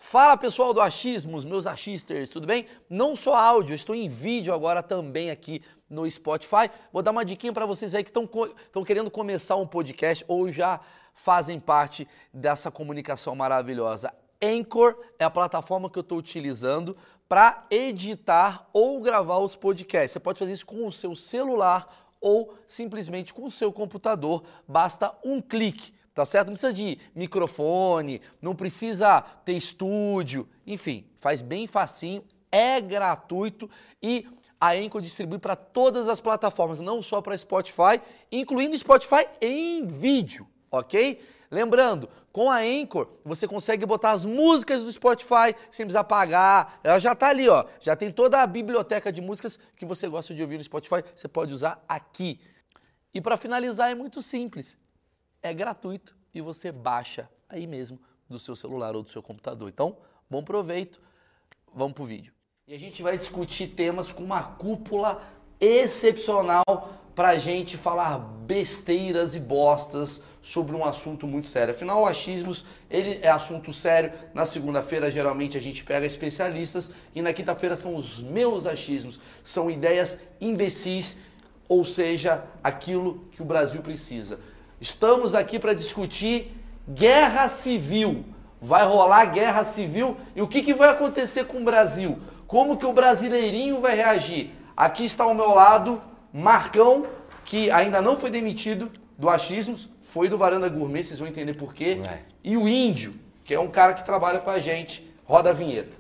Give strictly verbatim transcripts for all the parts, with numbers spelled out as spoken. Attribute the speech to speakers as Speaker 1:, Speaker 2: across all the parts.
Speaker 1: Fala pessoal do Achismos, meus achisters, tudo bem? Não só áudio, estou em vídeo agora também aqui no Spotify. Vou dar uma diquinha para vocês aí que estão querendo começar um podcast ou já fazem parte dessa comunicação maravilhosa. Anchor é a plataforma que eu estou utilizando para editar ou gravar os podcasts. Você pode fazer isso com o seu celular ou simplesmente com o seu computador. Basta um clique. Tá certo? Não precisa de microfone, não precisa ter estúdio, enfim, faz bem facinho, é gratuito e a Anchor distribui para todas as plataformas, não só para Spotify, incluindo Spotify em vídeo, ok? Lembrando, com a Anchor você consegue botar as músicas do Spotify sem precisar pagar, ela já tá ali, ó, já tem toda a biblioteca de músicas que você gosta de ouvir no Spotify, você pode usar aqui. E para finalizar é muito simples. É gratuito e você baixa aí mesmo do seu celular ou do seu computador. Então, bom proveito, vamos pro vídeo. E a gente vai discutir temas com uma cúpula excepcional pra gente falar besteiras e bostas sobre um assunto muito sério. Afinal, o Achismos, ele é assunto sério. Na segunda-feira, geralmente, a gente pega especialistas e na quinta-feira são os meus achismos. São ideias imbecis, ou seja, aquilo que o Brasil precisa. Estamos aqui para discutir guerra civil. Vai rolar guerra civil e o que, que vai acontecer com o Brasil? Como que o brasileirinho vai reagir? Aqui está ao meu lado Marcão, que ainda não foi demitido do Achismos, foi do Varanda Gourmet, vocês vão entender por quê. É. E o Índio, que é um cara que trabalha com a gente. Roda a vinheta.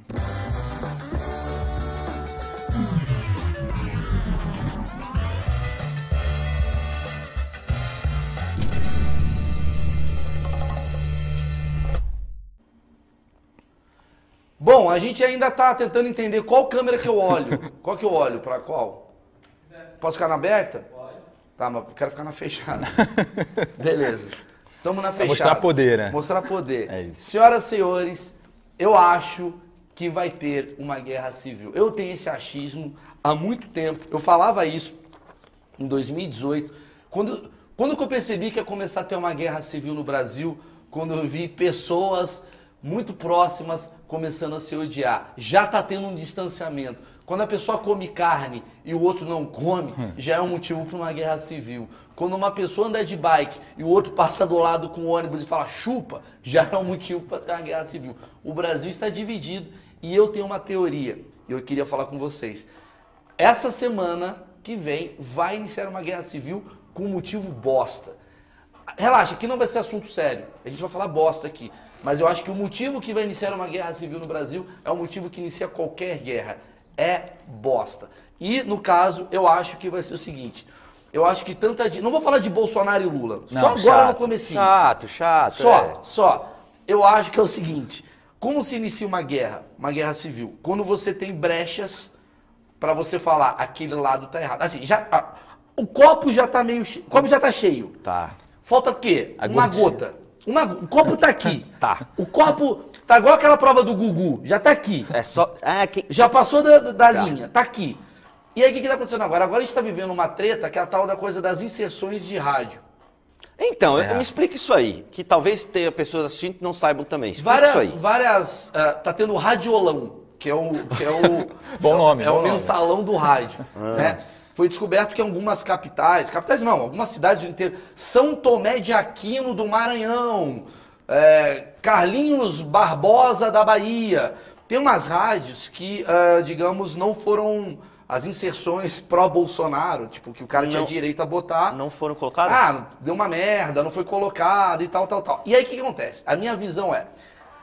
Speaker 1: Bom, a gente ainda tá tentando entender qual câmera que eu olho. Qual que eu olho? Pra qual? Posso ficar na aberta? Pode. Tá, mas quero ficar na fechada. Beleza. Tamo na fechada.
Speaker 2: Mostrar poder, né?
Speaker 1: Mostrar poder.
Speaker 2: É isso.
Speaker 1: Senhoras e senhores, eu acho que vai ter uma guerra civil. Eu tenho esse achismo há muito tempo. Eu falava isso em dois mil e dezoito. Quando, quando que eu percebi que ia começar a ter uma guerra civil no Brasil, quando eu vi pessoas muito próximas começando a se odiar. Já está tendo um distanciamento. Quando a pessoa come carne e o outro não come, hum. já é um motivo para uma guerra civil. Quando uma pessoa anda de bike e o outro passa do lado com o ônibus e fala chupa, já é um motivo para ter uma guerra civil. O Brasil está dividido e eu tenho uma teoria. E eu queria falar com vocês. Essa semana que vem vai iniciar uma guerra civil com um motivo bosta. Relaxa, aqui não vai ser assunto sério. A gente vai falar bosta aqui. Mas eu acho que o motivo que vai iniciar uma guerra civil no Brasil é o motivo que inicia qualquer guerra. É bosta. E, no caso, eu acho que vai ser o seguinte. Eu acho que tanta... Não vou falar de Bolsonaro e Lula. Não, só agora chato, no comecinho.
Speaker 2: Chato, chato.
Speaker 1: Só,
Speaker 2: é.
Speaker 1: só. Eu acho que é o seguinte. Como se inicia uma guerra, uma guerra civil? Quando você tem brechas para você falar aquele lado tá errado. Assim, já... Ah, o copo já tá meio... Che... O copo já tá cheio.
Speaker 2: Tá.
Speaker 1: Falta o quê?
Speaker 2: A
Speaker 1: uma
Speaker 2: gotinha.
Speaker 1: gota. Uma, o copo tá aqui.
Speaker 2: Tá.
Speaker 1: O copo tá igual aquela prova do Gugu. Já tá aqui.
Speaker 2: É só... Ah, que...
Speaker 1: Já passou da, da
Speaker 2: tá.
Speaker 1: linha. Tá aqui. E aí o que que tá acontecendo agora? Agora a gente tá vivendo uma treta que é a tal da coisa das inserções de rádio.
Speaker 3: Então,
Speaker 2: É.
Speaker 3: me explica isso aí. Que talvez tenha pessoas assistindo que não saibam também. Explica
Speaker 1: Várias,
Speaker 3: isso aí.
Speaker 1: várias... Uh, tá tendo o radiolão, que é o... Que é o
Speaker 2: Bom nome,
Speaker 1: É
Speaker 2: bom
Speaker 1: o
Speaker 2: nome.
Speaker 1: mensalão do rádio. Né? Foi descoberto que algumas capitais... Capitais não, algumas cidades do interior... São Tomé de Aquino do Maranhão... É, Carlinhos Barbosa da Bahia. Tem umas rádios que, uh, digamos, não foram as inserções pró-Bolsonaro, tipo, que o cara
Speaker 3: Não.
Speaker 1: tinha direito a botar.
Speaker 3: Não foram colocados?
Speaker 1: Ah, deu uma merda, não foi colocado e tal, tal, tal. E aí o que, que acontece? A minha visão é,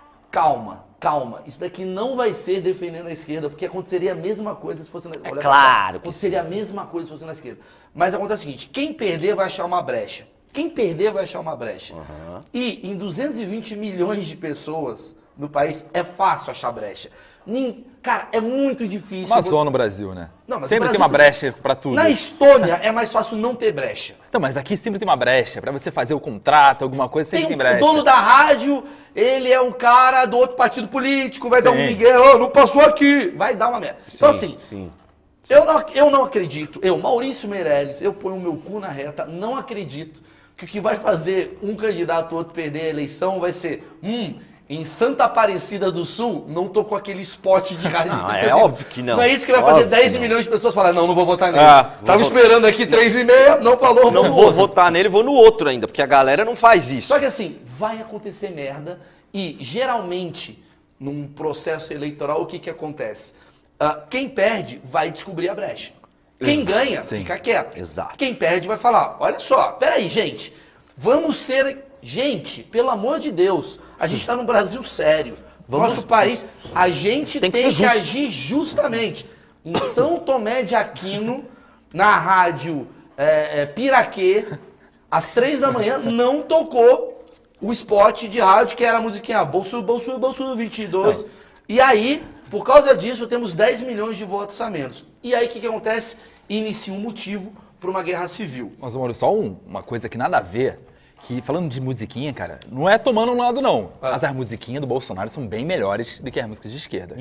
Speaker 1: calma, calma, isso daqui não vai ser defendendo a esquerda, porque aconteceria a mesma coisa se fosse na esquerda.
Speaker 3: É claro que
Speaker 1: Aconteceria a mesma coisa se fosse na esquerda. Mas acontece o seguinte, quem perder vai achar uma brecha. Quem perder vai achar uma brecha.
Speaker 3: Uhum.
Speaker 1: E em duzentos e vinte milhões de pessoas no país, é fácil achar brecha. Nin... Cara, é muito difícil.
Speaker 2: Uma
Speaker 1: você...
Speaker 2: zona no Brasil, né?
Speaker 1: Não, mas
Speaker 2: sempre
Speaker 1: no
Speaker 2: tem
Speaker 1: Brasil,
Speaker 2: uma brecha pra tudo.
Speaker 1: Na Estônia é mais fácil não ter brecha.
Speaker 2: Então, mas aqui sempre tem uma brecha. Pra você fazer o contrato, alguma coisa, sempre
Speaker 1: Tem
Speaker 2: tem,
Speaker 1: um,
Speaker 2: brecha.
Speaker 1: o dono da rádio, ele é um cara do outro partido político, vai dar um
Speaker 2: Sim.
Speaker 1: migué, oh, não passou aqui, vai dar uma merda. Então assim,
Speaker 3: Sim.
Speaker 1: eu não, eu não acredito, eu, Maurício Meirelles, eu ponho o meu cu na reta, não acredito que o que vai fazer um candidato ou outro perder a eleição vai ser, hum, em Santa Aparecida do Sul, não tocou aquele spot de rádio.
Speaker 3: Não,
Speaker 1: de
Speaker 3: é óbvio que não.
Speaker 1: Não é isso que vai
Speaker 3: Óbvio
Speaker 1: fazer dez
Speaker 3: que não.
Speaker 1: milhões de pessoas falar, não, não vou votar nele.
Speaker 3: Ah, vou
Speaker 1: Tava
Speaker 3: votar.
Speaker 1: esperando aqui três e meia, não falou,
Speaker 3: Não
Speaker 1: vou
Speaker 3: vou votar nele, vou no outro ainda, porque a galera não faz isso.
Speaker 1: Só que assim, vai acontecer merda e geralmente, num processo eleitoral, o que que acontece? Ah, quem perde vai descobrir a brecha. Quem
Speaker 3: Exato,
Speaker 1: ganha,
Speaker 2: sim.
Speaker 1: fica quieto.
Speaker 3: Exato.
Speaker 1: Quem perde vai falar, olha só, peraí, gente, vamos ser... Gente, pelo amor de Deus, a gente está num Brasil sério.
Speaker 3: Vamos-
Speaker 1: Nosso país, a gente tem,
Speaker 3: Tem
Speaker 1: que,
Speaker 3: que ser justo.
Speaker 1: agir justamente. Em São Tomé de Aquino, na rádio é, é, Piraquê, às três da manhã, não tocou o spot de rádio, que era a musiquinha Bolso, Bolso, Bolso vinte e dois. E aí, por causa disso, temos dez milhões de votos a menos. E aí, o que, que acontece? Inicia um motivo para uma guerra civil.
Speaker 2: Mas, Mauro, só um- uma coisa que nada a ver, que falando de musiquinha, cara, não é tomando um lado, não.
Speaker 1: Ah.
Speaker 2: Mas as musiquinhas do Bolsonaro são bem melhores do que as músicas de esquerda.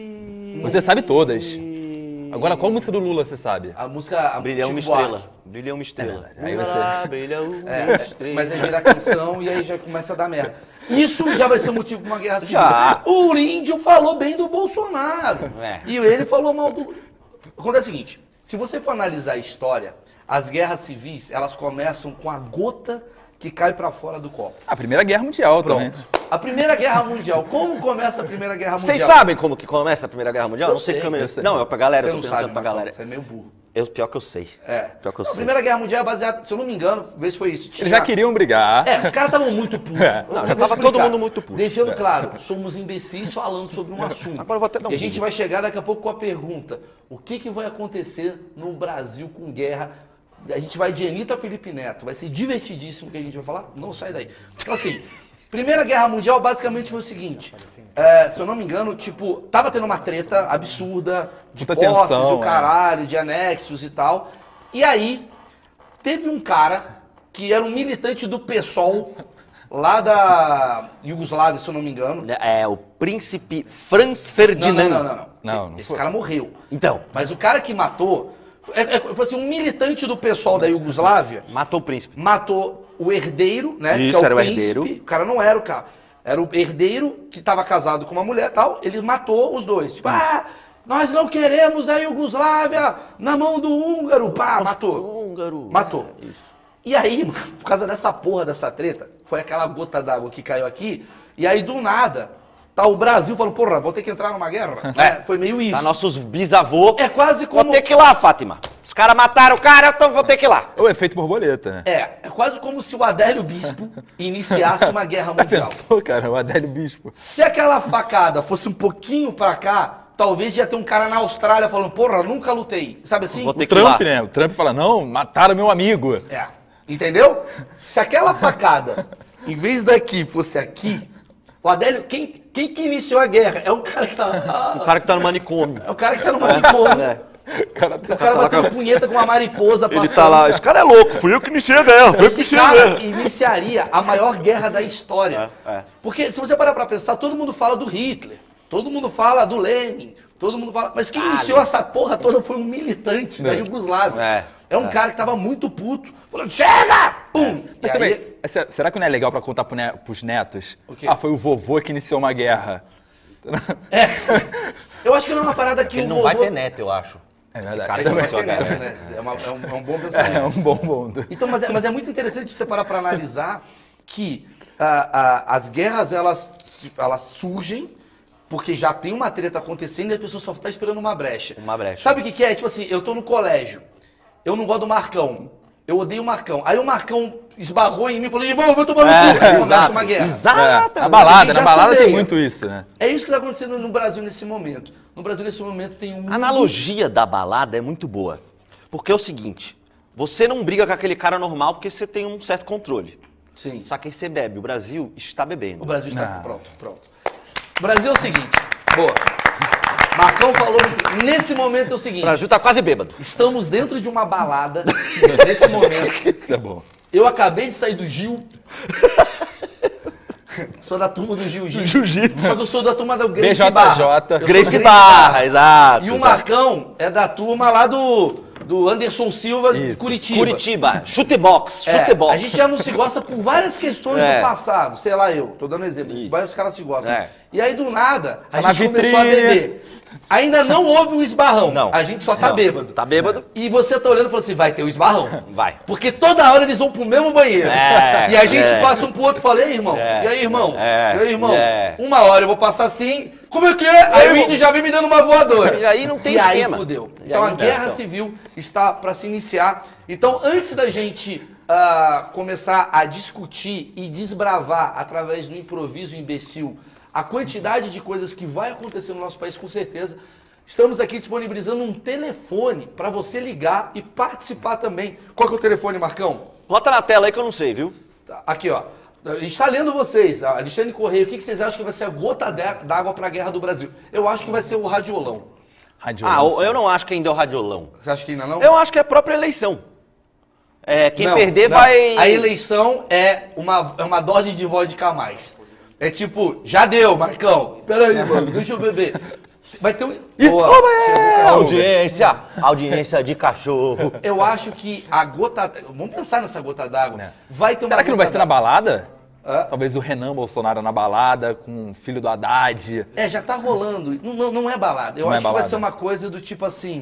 Speaker 3: Ih,
Speaker 2: Você sabe todas. Agora, qual música do Lula você sabe?
Speaker 1: A música... a
Speaker 3: Brilha uma
Speaker 1: Chico Buarque.
Speaker 3: estrela. Brilha uma estrela.
Speaker 2: É, aí
Speaker 3: Brilha
Speaker 2: você-
Speaker 3: lá, brilha uma
Speaker 1: É,
Speaker 3: estrela.
Speaker 1: mas aí vira canção e aí já começa a dar merda. Isso já vai ser motivo para uma guerra civil.
Speaker 3: Já.
Speaker 1: O índio falou bem do Bolsonaro.
Speaker 3: É.
Speaker 1: E ele falou mal do... Acontece o seguinte, se você for analisar a história, as guerras civis, elas começam com a gota que cai para fora do copo.
Speaker 2: A Primeira Guerra Mundial também.
Speaker 1: Pronto. A Primeira Guerra Mundial. Como começa a Primeira Guerra Mundial?
Speaker 3: Vocês sabem como que começa a Primeira Guerra Mundial?
Speaker 1: Eu
Speaker 3: não sei
Speaker 1: sei,
Speaker 3: como
Speaker 2: eu
Speaker 3: eu
Speaker 2: sei.
Speaker 3: Não, é pra galera,
Speaker 1: Você
Speaker 3: eu tô
Speaker 1: não
Speaker 3: perguntando
Speaker 1: sabe,
Speaker 3: pra
Speaker 1: Marcão,
Speaker 3: galera.
Speaker 1: você é meio burro.
Speaker 3: Eu, pior que eu sei.
Speaker 1: É.
Speaker 3: Pior que eu
Speaker 1: Não, a
Speaker 3: sei.
Speaker 1: Primeira Guerra Mundial é baseada, se eu não me engano, vê se foi isso.
Speaker 2: Eles já queriam brigar.
Speaker 1: É, os caras estavam muito putos.
Speaker 2: É.
Speaker 1: Eu
Speaker 3: Não,
Speaker 1: vou
Speaker 3: já tava
Speaker 1: explicar.
Speaker 3: todo mundo muito puto.
Speaker 1: Deixando claro, somos imbecis falando sobre um assunto.
Speaker 3: Agora eu vou até dar um
Speaker 1: E a gente
Speaker 3: vídeo.
Speaker 1: vai chegar daqui a pouco com a pergunta: o que, que vai acontecer no Brasil com guerra? A gente vai de Anitta Felipe Neto. Vai ser divertidíssimo o que a gente vai falar. Não sai daí. Então, assim, Primeira Guerra Mundial basicamente foi o seguinte: é, se eu não me engano, tipo, tava tendo uma treta absurda de
Speaker 2: Muita
Speaker 1: posses,
Speaker 2: tensão,
Speaker 1: o
Speaker 2: é.
Speaker 1: caralho, de anexos e tal. E aí, teve um cara que era um militante do PSOL, lá da Iugoslávia, se eu não me engano.
Speaker 3: É o príncipe Franz
Speaker 1: Não,
Speaker 3: Ferdinand.
Speaker 1: não, não, não, não.
Speaker 2: Não, não
Speaker 1: Esse
Speaker 2: foi.
Speaker 1: cara morreu.
Speaker 3: Então,
Speaker 1: Mas o cara que matou, é, é, foi assim, um militante do PSOL da Iugoslávia,
Speaker 3: matou o príncipe.
Speaker 1: matou o herdeiro, né?
Speaker 3: Isso,
Speaker 1: que é o
Speaker 3: era o
Speaker 1: príncipe.
Speaker 3: herdeiro.
Speaker 1: O cara não era o cara. Era o herdeiro que estava casado com uma mulher e tal. Ele matou os dois. Tipo, ah, nós não queremos a Iugoslávia na mão do húngaro. Pá, matou.
Speaker 3: Húngaro.
Speaker 1: Matou.
Speaker 3: É, isso.
Speaker 1: E aí, mano, por causa dessa porra, dessa treta, foi aquela gota d'água que caiu aqui. E aí, do nada, tá o Brasil falando, porra, vou ter que entrar numa guerra. É, foi meio isso.
Speaker 3: Tá nossos bisavô.
Speaker 1: É quase como...
Speaker 3: Vou ter que ir lá, Fátima. Os caras mataram o cara, então vou ter que ir lá.
Speaker 2: O efeito borboleta, né?
Speaker 1: É, é quase como se o Adélio Bispo iniciasse uma guerra
Speaker 2: Já
Speaker 1: mundial.
Speaker 2: pensou, cara? O Adélio Bispo.
Speaker 1: Se aquela facada fosse um pouquinho pra cá, talvez ia ter um cara na Austrália falando, porra, nunca lutei. Sabe assim?
Speaker 3: Vou ter
Speaker 2: O
Speaker 3: que ir lá.
Speaker 2: Trump, né? O Trump fala, não, mataram meu amigo.
Speaker 1: É, entendeu? Se aquela facada, em vez daqui, fosse aqui, o Adélio, quem, quem que iniciou a guerra? É um cara que tá...
Speaker 3: O cara que tá no manicômio.
Speaker 1: É o cara que tá no manicômio.
Speaker 3: É.
Speaker 2: O cara tá...
Speaker 1: O cara batendo punheta com uma mariposa passando.
Speaker 3: Ele tá lá, esse cara é louco, fui eu que iniciei a guerra, fui eu que
Speaker 1: Esse
Speaker 3: iniciei a
Speaker 1: cara
Speaker 3: guerra.
Speaker 1: iniciaria a maior guerra da história.
Speaker 3: É, é.
Speaker 1: Porque se você parar pra pensar, todo mundo fala do Hitler, todo mundo fala do Lenin, todo mundo fala... Mas quem iniciou essa porra toda foi um militante da Iugoslávia.
Speaker 3: É,
Speaker 1: É um cara que tava muito puto, falando, chega! Pum!
Speaker 2: Mas
Speaker 1: E
Speaker 2: também,
Speaker 1: aí-
Speaker 2: essa- será que não é legal pra contar pro ne- pros netos?
Speaker 1: O quê?
Speaker 2: Ah, foi o vovô que iniciou uma guerra.
Speaker 1: É. Eu acho que não é uma parada que
Speaker 4: Ele
Speaker 1: o
Speaker 4: não
Speaker 1: vovô...
Speaker 4: vai ter neto, eu acho.
Speaker 2: É
Speaker 4: Esse
Speaker 2: verdade.
Speaker 4: cara
Speaker 1: Ele não vai
Speaker 4: iniciou a
Speaker 1: ter
Speaker 4: guerra.
Speaker 1: neto, né? É, uma- é um, é um bom
Speaker 2: É
Speaker 1: pensamento.
Speaker 2: um bom ponto.
Speaker 1: Então, mas é, mas é muito interessante você parar para analisar que ah, ah, as guerras, elas, elas surgem porque já tem uma treta acontecendo e a pessoa só tá esperando uma brecha.
Speaker 3: Uma brecha.
Speaker 1: Sabe o que que é? Tipo assim, eu tô no colégio, eu não gosto do Marcão, eu odeio o Marcão. Aí o Marcão esbarrou em mim e falou, irmão, eu vou tomar no
Speaker 3: É,
Speaker 1: cu. Aí começa
Speaker 3: exato,
Speaker 1: uma guerra.
Speaker 3: exato.
Speaker 2: É, na balada,
Speaker 1: já
Speaker 2: na balada
Speaker 1: se
Speaker 2: tem
Speaker 1: odeia.
Speaker 2: muito isso, né?
Speaker 1: É isso que tá acontecendo no Brasil nesse momento. No Brasil, nesse momento, tem um...
Speaker 3: A analogia da balada é muito boa. Porque é o seguinte, você não briga com aquele cara normal porque você tem um certo controle.
Speaker 1: Sim.
Speaker 3: Só que aí você bebe, o Brasil está bebendo.
Speaker 1: O Brasil está
Speaker 2: Não.
Speaker 1: pronto, pronto. O Brasil é o seguinte, boa. Marcão falou, muito- nesse momento é o
Speaker 3: O
Speaker 1: seguinte,
Speaker 3: Brasil tá quase bêbado.
Speaker 1: estamos dentro de uma balada, nesse momento.
Speaker 2: Isso é bom.
Speaker 1: Eu acabei de sair do Gil. Sou da turma do Gil Gil.
Speaker 3: Jiu-jitsu.
Speaker 1: Só que eu sou da turma do
Speaker 2: B
Speaker 1: Gracie
Speaker 2: J J.
Speaker 1: Barra. Eu sou
Speaker 3: Gracie
Speaker 1: Gracie
Speaker 3: Barra, exato.
Speaker 1: E o
Speaker 3: exato.
Speaker 1: Marcão é da turma lá do, do Anderson Silva de
Speaker 2: Isso.
Speaker 1: Curitiba.
Speaker 3: Curitiba, chutebox,
Speaker 1: É,
Speaker 3: chutebox.
Speaker 1: a gente já não se gosta por várias questões
Speaker 3: É.
Speaker 1: do passado. Sei lá, eu, tô dando exemplo. Vários caras se gostam.
Speaker 3: É.
Speaker 1: E aí, do nada, a
Speaker 2: Tá
Speaker 1: gente
Speaker 2: na
Speaker 1: começou a
Speaker 2: vitrine.
Speaker 1: beber. Ainda não houve o esbarrão.
Speaker 3: Não.
Speaker 1: A gente só tá
Speaker 3: Não.
Speaker 1: bêbado.
Speaker 3: Tá bêbado?
Speaker 1: E você tá olhando e falando assim, vai ter o esbarrão.
Speaker 3: Vai.
Speaker 1: Porque toda hora eles vão pro mesmo banheiro.
Speaker 3: É,
Speaker 1: e a gente
Speaker 3: é.
Speaker 1: passa um pro outro e fala, e aí, irmão?
Speaker 3: É,
Speaker 1: E aí, irmão?
Speaker 3: é,
Speaker 1: e aí, irmão?
Speaker 3: é.
Speaker 1: Uma hora eu vou passar assim, como é que é? Aí o
Speaker 3: eu-
Speaker 1: índio já vem me dando uma voadora.
Speaker 3: E aí não tem
Speaker 1: e
Speaker 3: esquema.
Speaker 1: aí fudeu.
Speaker 3: E
Speaker 1: Então
Speaker 3: aí
Speaker 1: a
Speaker 3: não tem,
Speaker 1: guerra
Speaker 3: então.
Speaker 1: civil está para se iniciar. Então, antes da gente ah, começar a discutir e desbravar através do improviso imbecil a quantidade de coisas que vai acontecer no nosso país, com certeza, estamos aqui disponibilizando um telefone para você ligar e participar também. Qual que é o telefone, Marcão?
Speaker 3: Bota na tela aí que eu não sei, viu?
Speaker 1: Tá, aqui, ó. A gente está lendo vocês. Alexandre Correia, o que que vocês acham que vai ser a gota de- d'água para a guerra do Brasil? Eu acho que vai ser o radiolão.
Speaker 3: Ah, eu não acho que ainda é o radiolão.
Speaker 1: Você acha que ainda não?
Speaker 3: Eu acho que é a própria eleição. É, quem
Speaker 1: Não,
Speaker 3: perder
Speaker 1: não.
Speaker 3: vai...
Speaker 1: A eleição é uma, é uma dose de vodka a mais. É tipo, já deu, Marcão. Peraí, mano, deixa eu beber. Vai ter um... Boa.
Speaker 3: Audiência, audiência de cachorro.
Speaker 1: Eu acho que a gota... Vamos pensar nessa gota d'água.
Speaker 2: É.
Speaker 1: Vai ter uma
Speaker 2: Será que não vai
Speaker 1: gota
Speaker 2: ser na
Speaker 1: d'água.
Speaker 2: balada?
Speaker 1: Hã?
Speaker 2: Talvez o Renan Bolsonaro na balada, com o filho do Haddad.
Speaker 1: É, já tá rolando. Não, não, não é balada. Eu
Speaker 2: Não é
Speaker 1: acho que vai
Speaker 2: balada.
Speaker 1: ser uma coisa do tipo assim...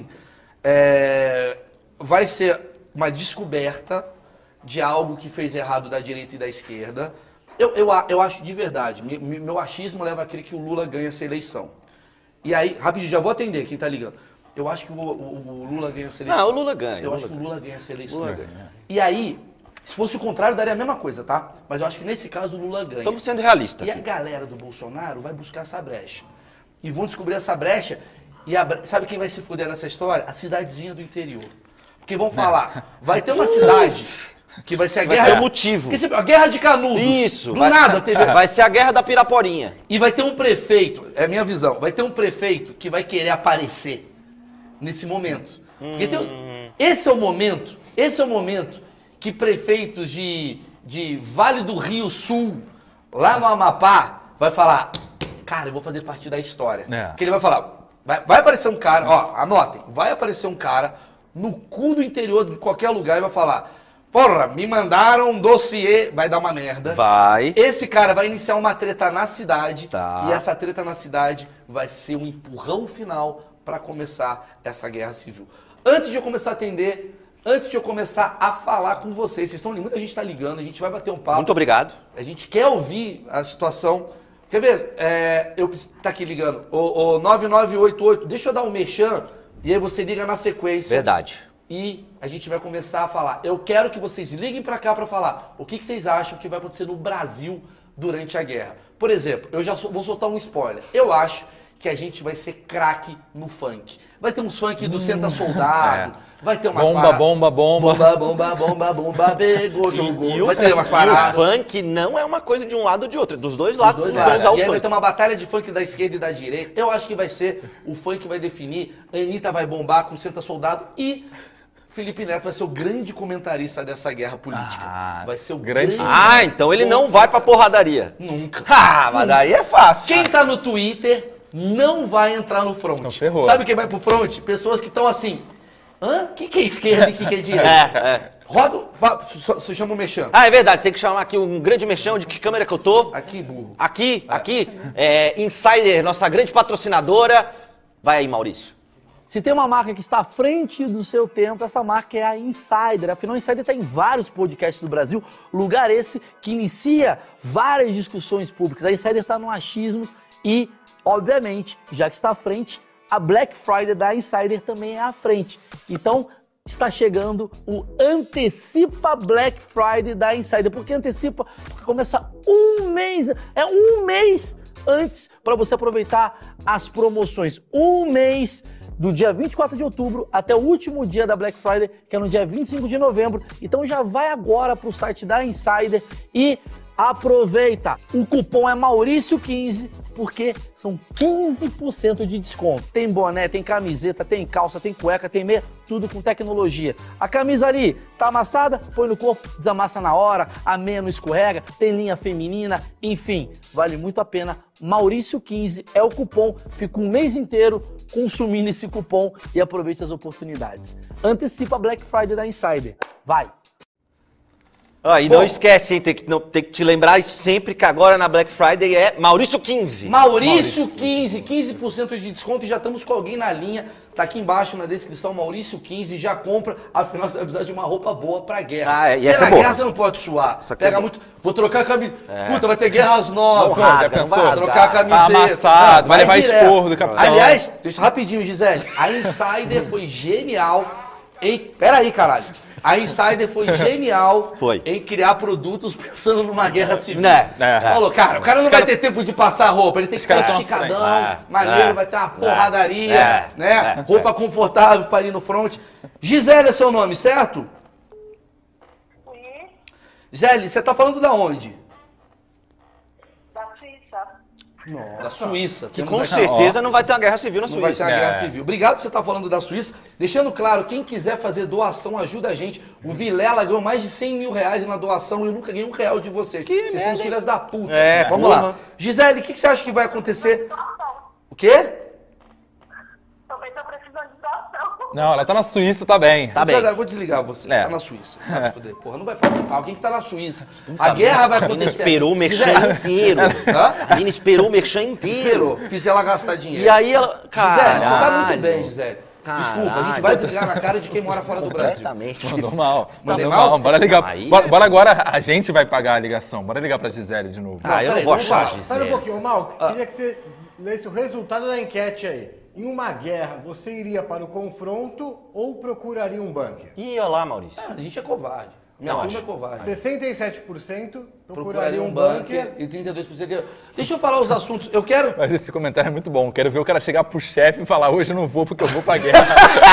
Speaker 1: é, vai ser uma descoberta de algo que fez errado da direita e da esquerda. Eu, eu, a- eu acho de verdade. me- me- Meu achismo leva a crer que o Lula ganha essa eleição. E aí, rapidinho, já vou atender quem tá ligando. Eu acho que o, o- o Lula ganha essa eleição.
Speaker 3: Não, o Lula ganha.
Speaker 1: Eu
Speaker 3: o
Speaker 1: acho
Speaker 3: Lula
Speaker 1: que o Lula ganha essa eleição.
Speaker 3: Lula ganha.
Speaker 1: E aí, se fosse o contrário, daria a mesma coisa, tá? Mas eu acho que nesse caso o Lula ganha.
Speaker 3: Estamos sendo realistas.
Speaker 1: E a
Speaker 3: aqui.
Speaker 1: galera do Bolsonaro vai buscar essa brecha. E vão descobrir essa brecha. E a bre- sabe quem vai se fuder nessa história? A cidadezinha do interior. Porque vão falar, vai ter uma cidade que vai ser a
Speaker 3: Vai
Speaker 1: guerra...
Speaker 3: ser o motivo.
Speaker 1: Porque sempre- a guerra de Canudos.
Speaker 3: Isso.
Speaker 1: Do
Speaker 3: vai-
Speaker 1: nada teve...
Speaker 3: Vai ser a guerra da Piraporinha.
Speaker 1: E vai ter um prefeito, é a minha visão, vai ter um prefeito que vai querer aparecer nesse momento. Porque tem um- esse é o momento, esse é o momento que prefeitos de, de Vale do Rio Sul, lá no Amapá, vai falar, cara, eu vou fazer parte da história.
Speaker 2: É.
Speaker 1: Porque ele vai falar, vai, vai aparecer um cara, ó, anotem, vai aparecer um cara no cu do interior de qualquer lugar e vai falar, porra, me mandaram um dossiê, vai dar uma merda.
Speaker 3: Vai.
Speaker 1: Esse cara vai iniciar uma treta na cidade
Speaker 3: Tá.
Speaker 1: e essa treta na cidade vai ser um empurrão final para começar essa guerra civil. Antes de eu começar a atender, antes de eu começar a falar com vocês, vocês estão ligando, muita gente está ligando, a gente vai bater um papo.
Speaker 3: Muito obrigado.
Speaker 1: A gente quer ouvir a situação. Quer ver? É, eu tá aqui ligando. O, o nove nove oito oito, deixa eu dar um merchan e aí você liga na sequência.
Speaker 3: Verdade.
Speaker 1: E a gente vai começar a falar. Eu quero que vocês liguem para cá para falar o que, que vocês acham que vai acontecer no Brasil durante a guerra. Por exemplo, eu já so- vou soltar um spoiler. Eu acho que a gente vai ser craque no funk. Vai ter uns funk do Senta Soldado, vai ter umas
Speaker 2: Bomba,
Speaker 1: paradas-
Speaker 2: bomba, bomba.
Speaker 1: Bomba, bomba, bomba, bomba, pegou, jogou.
Speaker 3: E o,
Speaker 1: vai ter umas
Speaker 3: e o
Speaker 1: paradas.
Speaker 3: funk não é uma coisa de um lado ou de outro. é Dos dois
Speaker 1: Os
Speaker 3: lados
Speaker 1: dois
Speaker 3: vão usar
Speaker 1: lados.
Speaker 3: o
Speaker 1: E aí vai
Speaker 3: funk.
Speaker 1: ter uma batalha de funk da esquerda e da direita. Eu acho que vai ser o funk que vai definir. A Anitta vai bombar com Senta Soldado e Felipe Neto vai ser o grande comentarista dessa guerra política.
Speaker 2: Ah,
Speaker 1: vai ser o
Speaker 2: grande-
Speaker 1: grande...
Speaker 3: Ah, então ele não vai pra porradaria.
Speaker 1: Nunca.
Speaker 3: Ah, mas daí é fácil.
Speaker 1: Quem tá no Twitter não vai entrar no front.
Speaker 2: Então ferrou.
Speaker 1: Sabe quem vai pro front? Pessoas que estão assim... Hã? O que, que é esquerda e o que, que é direita?
Speaker 3: É, é.
Speaker 1: Roda... va- Você chama o mexão.
Speaker 3: Ah, é verdade, tem que chamar aqui um grande mexão de que câmera que eu tô.
Speaker 1: Aqui, burro.
Speaker 3: Aqui, aqui, é, Insider, nossa grande patrocinadora. Vai aí, Maurício.
Speaker 4: Se tem uma marca que está à frente do seu tempo, essa marca é a Insider. Afinal, a Insider está em vários podcasts do Brasil, lugar esse que inicia várias discussões públicas. A Insider está no achismo e, obviamente, já que está à frente, a Black Friday da Insider também é à frente. Então, está chegando o Antecipa Black Friday da Insider. Por que antecipa? Porque começa um mês, é um mês antes para você aproveitar as promoções. Um mês do dia vinte e quatro de outubro até o último dia da Black Friday, que é no dia vinte e cinco de novembro. Então já vai agora para o site da Insider e aproveita. O cupom é Maurício quinze, porque são quinze por cento de desconto. Tem boné, tem camiseta, tem calça, tem cueca, tem meia, tudo com tecnologia. A camisa ali Tá amassada? Põe no corpo, desamassa na hora, a meia não escorrega, tem linha feminina, enfim, vale muito a pena. Maurício quinze é o cupom, fica um mês inteiro consumindo esse cupom e aproveite as oportunidades. Antecipa a Black Friday da Insider. Vai!
Speaker 3: Ah, e
Speaker 1: Bom,
Speaker 3: não esquece, hein, tem que, não, tem que te lembrar sempre que agora na Black Friday é Maurício quinze.
Speaker 1: Maurício quinze, quinze por cento de desconto e já estamos com alguém na linha. Tá aqui embaixo na descrição, Maurício quinze, já compra, afinal você vai precisar de uma roupa boa pra guerra.
Speaker 3: Ah, é, e
Speaker 1: Porque
Speaker 3: essa
Speaker 1: na
Speaker 3: é boa.
Speaker 1: guerra você não pode suar.
Speaker 3: Isso aqui é
Speaker 1: Pega
Speaker 3: bom.
Speaker 1: muito. Vou trocar a camisa. Puta, vai ter guerras novas.
Speaker 3: Não rasga,
Speaker 2: já
Speaker 3: não
Speaker 2: pensou?
Speaker 3: vai rasgar.
Speaker 1: Trocar a camiseta.
Speaker 2: Tá amassado, vai levar
Speaker 1: direto.
Speaker 2: esporro do capitão.
Speaker 1: Aliás, deixa rapidinho, Gisele. A Insider foi genial em... Pera aí, caralho. A Insider foi genial
Speaker 3: Foi.
Speaker 1: em criar produtos pensando numa guerra civil.
Speaker 3: Né?
Speaker 2: É.
Speaker 1: Falou, cara, o cara não vai ter tempo de passar roupa, ele tem que estar
Speaker 2: caras tão
Speaker 1: esticadão,
Speaker 3: É,
Speaker 1: maneiro,
Speaker 3: é,
Speaker 1: vai ter uma porradaria,
Speaker 3: é,
Speaker 1: né?
Speaker 3: é,
Speaker 1: roupa confortável pra ir no front. Gisele é seu nome, certo?
Speaker 5: Sim,
Speaker 1: Gisele, você tá falando da onde?
Speaker 5: da Suíça.
Speaker 1: Da Suíça.
Speaker 3: Que
Speaker 1: Temos
Speaker 3: com
Speaker 1: aqui-
Speaker 3: certeza não vai ter uma guerra civil na
Speaker 1: Não vai ter
Speaker 3: Suíça.
Speaker 1: uma guerra
Speaker 2: É.
Speaker 1: civil. Obrigado por você estar falando da Suíça. Deixando claro, quem quiser fazer doação, ajuda a gente. O Vilela ganhou mais de cem mil reais na doação e eu nunca ganhei um real de vocês. vocês são os filhas da puta.
Speaker 3: É,
Speaker 1: Vamos
Speaker 3: porra.
Speaker 1: lá. Gisele, o que, que você acha que vai acontecer?
Speaker 5: Doação.
Speaker 1: O quê?
Speaker 5: Também tô precisando de doação.
Speaker 2: Não, ela tá na Suíça, tá bem.
Speaker 3: Tá bem.
Speaker 1: Eu vou desligar você.
Speaker 2: É.
Speaker 1: Tá na Suíça. Vai se fuder. Porra, não vai participar. Alguém que tá na Suíça. A guerra vai
Speaker 3: A menina
Speaker 1: acontecer.
Speaker 3: esperou o merchan
Speaker 1: Gisele,
Speaker 3: inteiro.
Speaker 1: Hã?
Speaker 3: A menina esperou o merchan inteiro.
Speaker 1: Esperou. Fiz ela gastar dinheiro.
Speaker 3: E aí ela...
Speaker 1: Gisele, você tá muito
Speaker 3: Caralho.
Speaker 1: bem, Gisele. Desculpa, a gente
Speaker 3: Caralho.
Speaker 1: vai desligar na cara de quem mora fora do Brasil.
Speaker 3: Completamente.
Speaker 2: Mandou mal.
Speaker 1: Mandei
Speaker 2: Mandou
Speaker 1: mal?
Speaker 2: mal. Bora ligar.
Speaker 3: Aí,
Speaker 2: Bora,
Speaker 3: é.
Speaker 2: bora agora, a gente vai pagar a ligação. Bora ligar pra Gisele de novo.
Speaker 3: Ah, eu não
Speaker 1: peraí,
Speaker 3: vou
Speaker 1: vamos
Speaker 3: achar a
Speaker 1: lá.
Speaker 6: Espera um
Speaker 3: Gisele.
Speaker 6: pouquinho, Mal, queria que você lesse o resultado da enquete aí. Em uma guerra, você iria para o confronto ou procuraria um bunker?
Speaker 3: Ih, olha lá, Maurício.
Speaker 1: Ah, a gente é covarde. Minha
Speaker 3: Eu
Speaker 1: turma
Speaker 3: acho.
Speaker 1: é covarde.
Speaker 6: sessenta e sete por cento
Speaker 1: Procuraria
Speaker 6: procuraria
Speaker 1: um
Speaker 6: um
Speaker 1: bunker
Speaker 6: bunker.
Speaker 1: e trinta e dois por cento. Deixa eu falar os assuntos. Eu quero.
Speaker 2: Mas esse comentário é muito bom. Quero ver o cara chegar pro chefe e falar: hoje eu não vou porque eu vou pra guerra.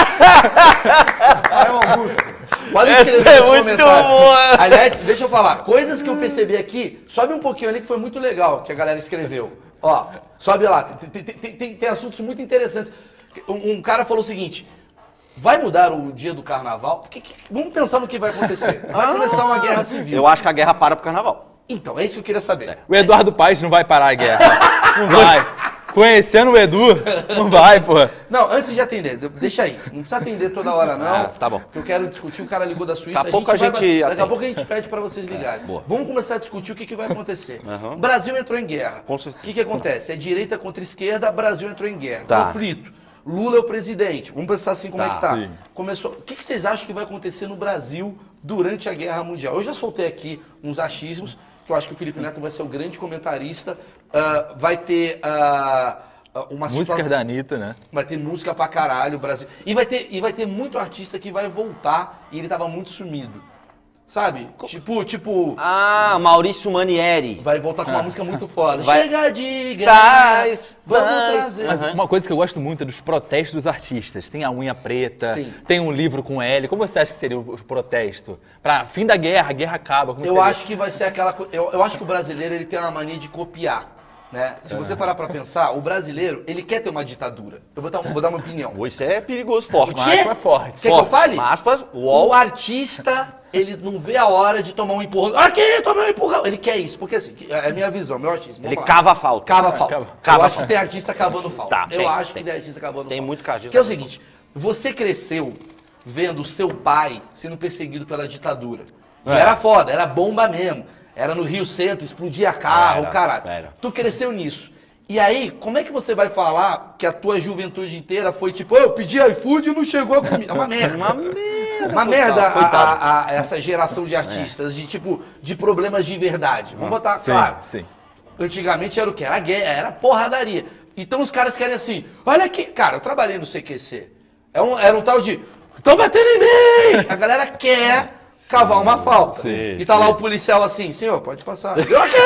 Speaker 6: Rafael Augusto.
Speaker 1: Pode
Speaker 3: Essa
Speaker 1: escrever
Speaker 3: é
Speaker 1: esse
Speaker 3: muito
Speaker 1: comentário.
Speaker 3: boa.
Speaker 1: Aliás, deixa eu falar. Coisas que eu percebi aqui. Sobe um pouquinho ali que foi muito legal que a galera escreveu. Ó, sobe lá. Tem, tem, tem, tem, tem assuntos muito interessantes. Um, um cara falou o seguinte. Vai mudar o dia do carnaval? Porque, que- vamos pensar no que vai acontecer. Vai começar uma guerra civil.
Speaker 3: Eu acho que a guerra para pro carnaval.
Speaker 1: Então, é isso que eu queria saber.
Speaker 2: O Eduardo Paes não vai parar a guerra. Não vai. Conhecendo o Edu, não vai, pô.
Speaker 1: Não, antes de atender, de- deixa aí. Não precisa atender toda hora, não.
Speaker 3: Ah, tá bom.
Speaker 1: Eu quero discutir, o cara ligou da Suíça.
Speaker 3: Daqui a pouco a
Speaker 1: vai-
Speaker 3: gente
Speaker 1: Daqui a
Speaker 3: atende.
Speaker 1: pouco a gente pede pra vocês ligarem.
Speaker 3: boa.
Speaker 1: Vamos começar a discutir o que, que vai acontecer.
Speaker 3: Aham.
Speaker 1: O Brasil entrou em guerra.
Speaker 3: Com
Speaker 1: O
Speaker 3: certeza.
Speaker 1: que, que acontece? É direita contra esquerda, Brasil entrou em guerra.
Speaker 3: Tá.
Speaker 1: Conflito. Lula é o presidente. Vamos pensar assim como
Speaker 3: Tá,
Speaker 1: é que tá.
Speaker 2: sim.
Speaker 1: Começou. O que, que vocês acham que vai acontecer no Brasil durante a Guerra Mundial? Eu já soltei aqui uns achismos, que eu acho que o Felipe Neto vai ser o grande comentarista. Ah, vai ter ah, ah, uma
Speaker 2: Músicas
Speaker 1: situação-
Speaker 2: da Anitta, né?
Speaker 1: Vai ter música pra caralho, Brasil. E vai ter, e vai ter muito artista que vai voltar e ele tava muito sumido. Sabe? Tipo, tipo,
Speaker 3: Ah, Maurício Manieri.
Speaker 1: vai voltar com uma música muito foda.
Speaker 3: Vai-
Speaker 1: Chega de
Speaker 3: Traz,
Speaker 1: graça, vamos
Speaker 3: traz.
Speaker 1: trazer.
Speaker 3: Mas-
Speaker 2: Uma coisa que eu gosto muito é dos protestos dos artistas. Tem a unha preta,
Speaker 1: Sim.
Speaker 2: tem um livro com L. Como você acha que seria o protesto? Pra fim da guerra, a guerra acaba. Como
Speaker 1: Eu
Speaker 2: seria?
Speaker 1: acho que vai ser aquela coisa. Eu, eu acho que o brasileiro ele tem uma mania de copiar. Né? Se você parar pra pensar, o brasileiro, ele quer ter uma ditadura. Eu vou dar, vou dar uma opinião.
Speaker 3: Isso é perigoso, forte.
Speaker 2: Mas foi forte.
Speaker 1: Quer que eu fale?
Speaker 3: Aspas,
Speaker 1: O
Speaker 3: uol.
Speaker 1: artista, ele não vê a hora de tomar um empurrão. Aqui, tomar um empurrão. Ele quer isso, porque assim, é a minha visão, meu artista.
Speaker 3: Ele cava a falta.
Speaker 1: Cava falta.
Speaker 2: Cava-
Speaker 1: Eu
Speaker 3: cava
Speaker 1: acho que tem artista cavando falta.
Speaker 3: Tá,
Speaker 1: eu
Speaker 3: tem,
Speaker 1: acho
Speaker 3: tem.
Speaker 1: que tem artista cavando
Speaker 3: Tem
Speaker 1: falta.
Speaker 3: muito artista
Speaker 1: Que é o
Speaker 3: cavando
Speaker 1: seguinte, você cresceu vendo o seu pai sendo perseguido pela ditadura. E
Speaker 3: É.
Speaker 1: era foda, era bomba mesmo. Era no Rio Centro, explodia carro,
Speaker 3: Era,
Speaker 1: caralho.
Speaker 3: era.
Speaker 1: Tu cresceu nisso. E aí, como é que você vai falar que a tua juventude inteira foi tipo, "Ô, eu pedi iFood e não chegou a comida? É uma merda.
Speaker 3: Uma merda.
Speaker 1: Uma
Speaker 3: total.
Speaker 1: merda a-
Speaker 3: Coitado.
Speaker 1: a- a- essa geração de artistas, de tipo, de problemas de verdade. Vamos botar,
Speaker 2: Sim,
Speaker 1: claro.
Speaker 2: sim.
Speaker 1: Antigamente era o quê? Era guerra, era porradaria. Então os caras querem assim, olha aqui, cara, eu trabalhei no C Q C. É um, era um tal de, tão batendo em mim! A galera quer cavar uma falta.
Speaker 2: Sim,
Speaker 1: e tá lá
Speaker 2: sim.
Speaker 1: o policial assim, senhor, pode passar. Eu aqui!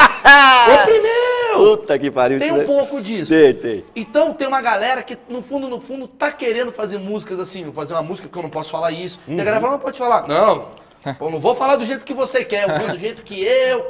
Speaker 1: Oprimiu!
Speaker 3: Puta que pariu.
Speaker 1: Tem
Speaker 3: isso
Speaker 1: um
Speaker 3: daí.
Speaker 1: pouco disso.
Speaker 3: Tem, tem.
Speaker 1: Então tem uma galera que, no fundo, no fundo, tá querendo fazer músicas assim, vou fazer uma música porque eu não posso falar isso. E a galera fala, não pode falar. Não, eu não vou falar do jeito que você quer, eu vou falar do jeito que eu quero.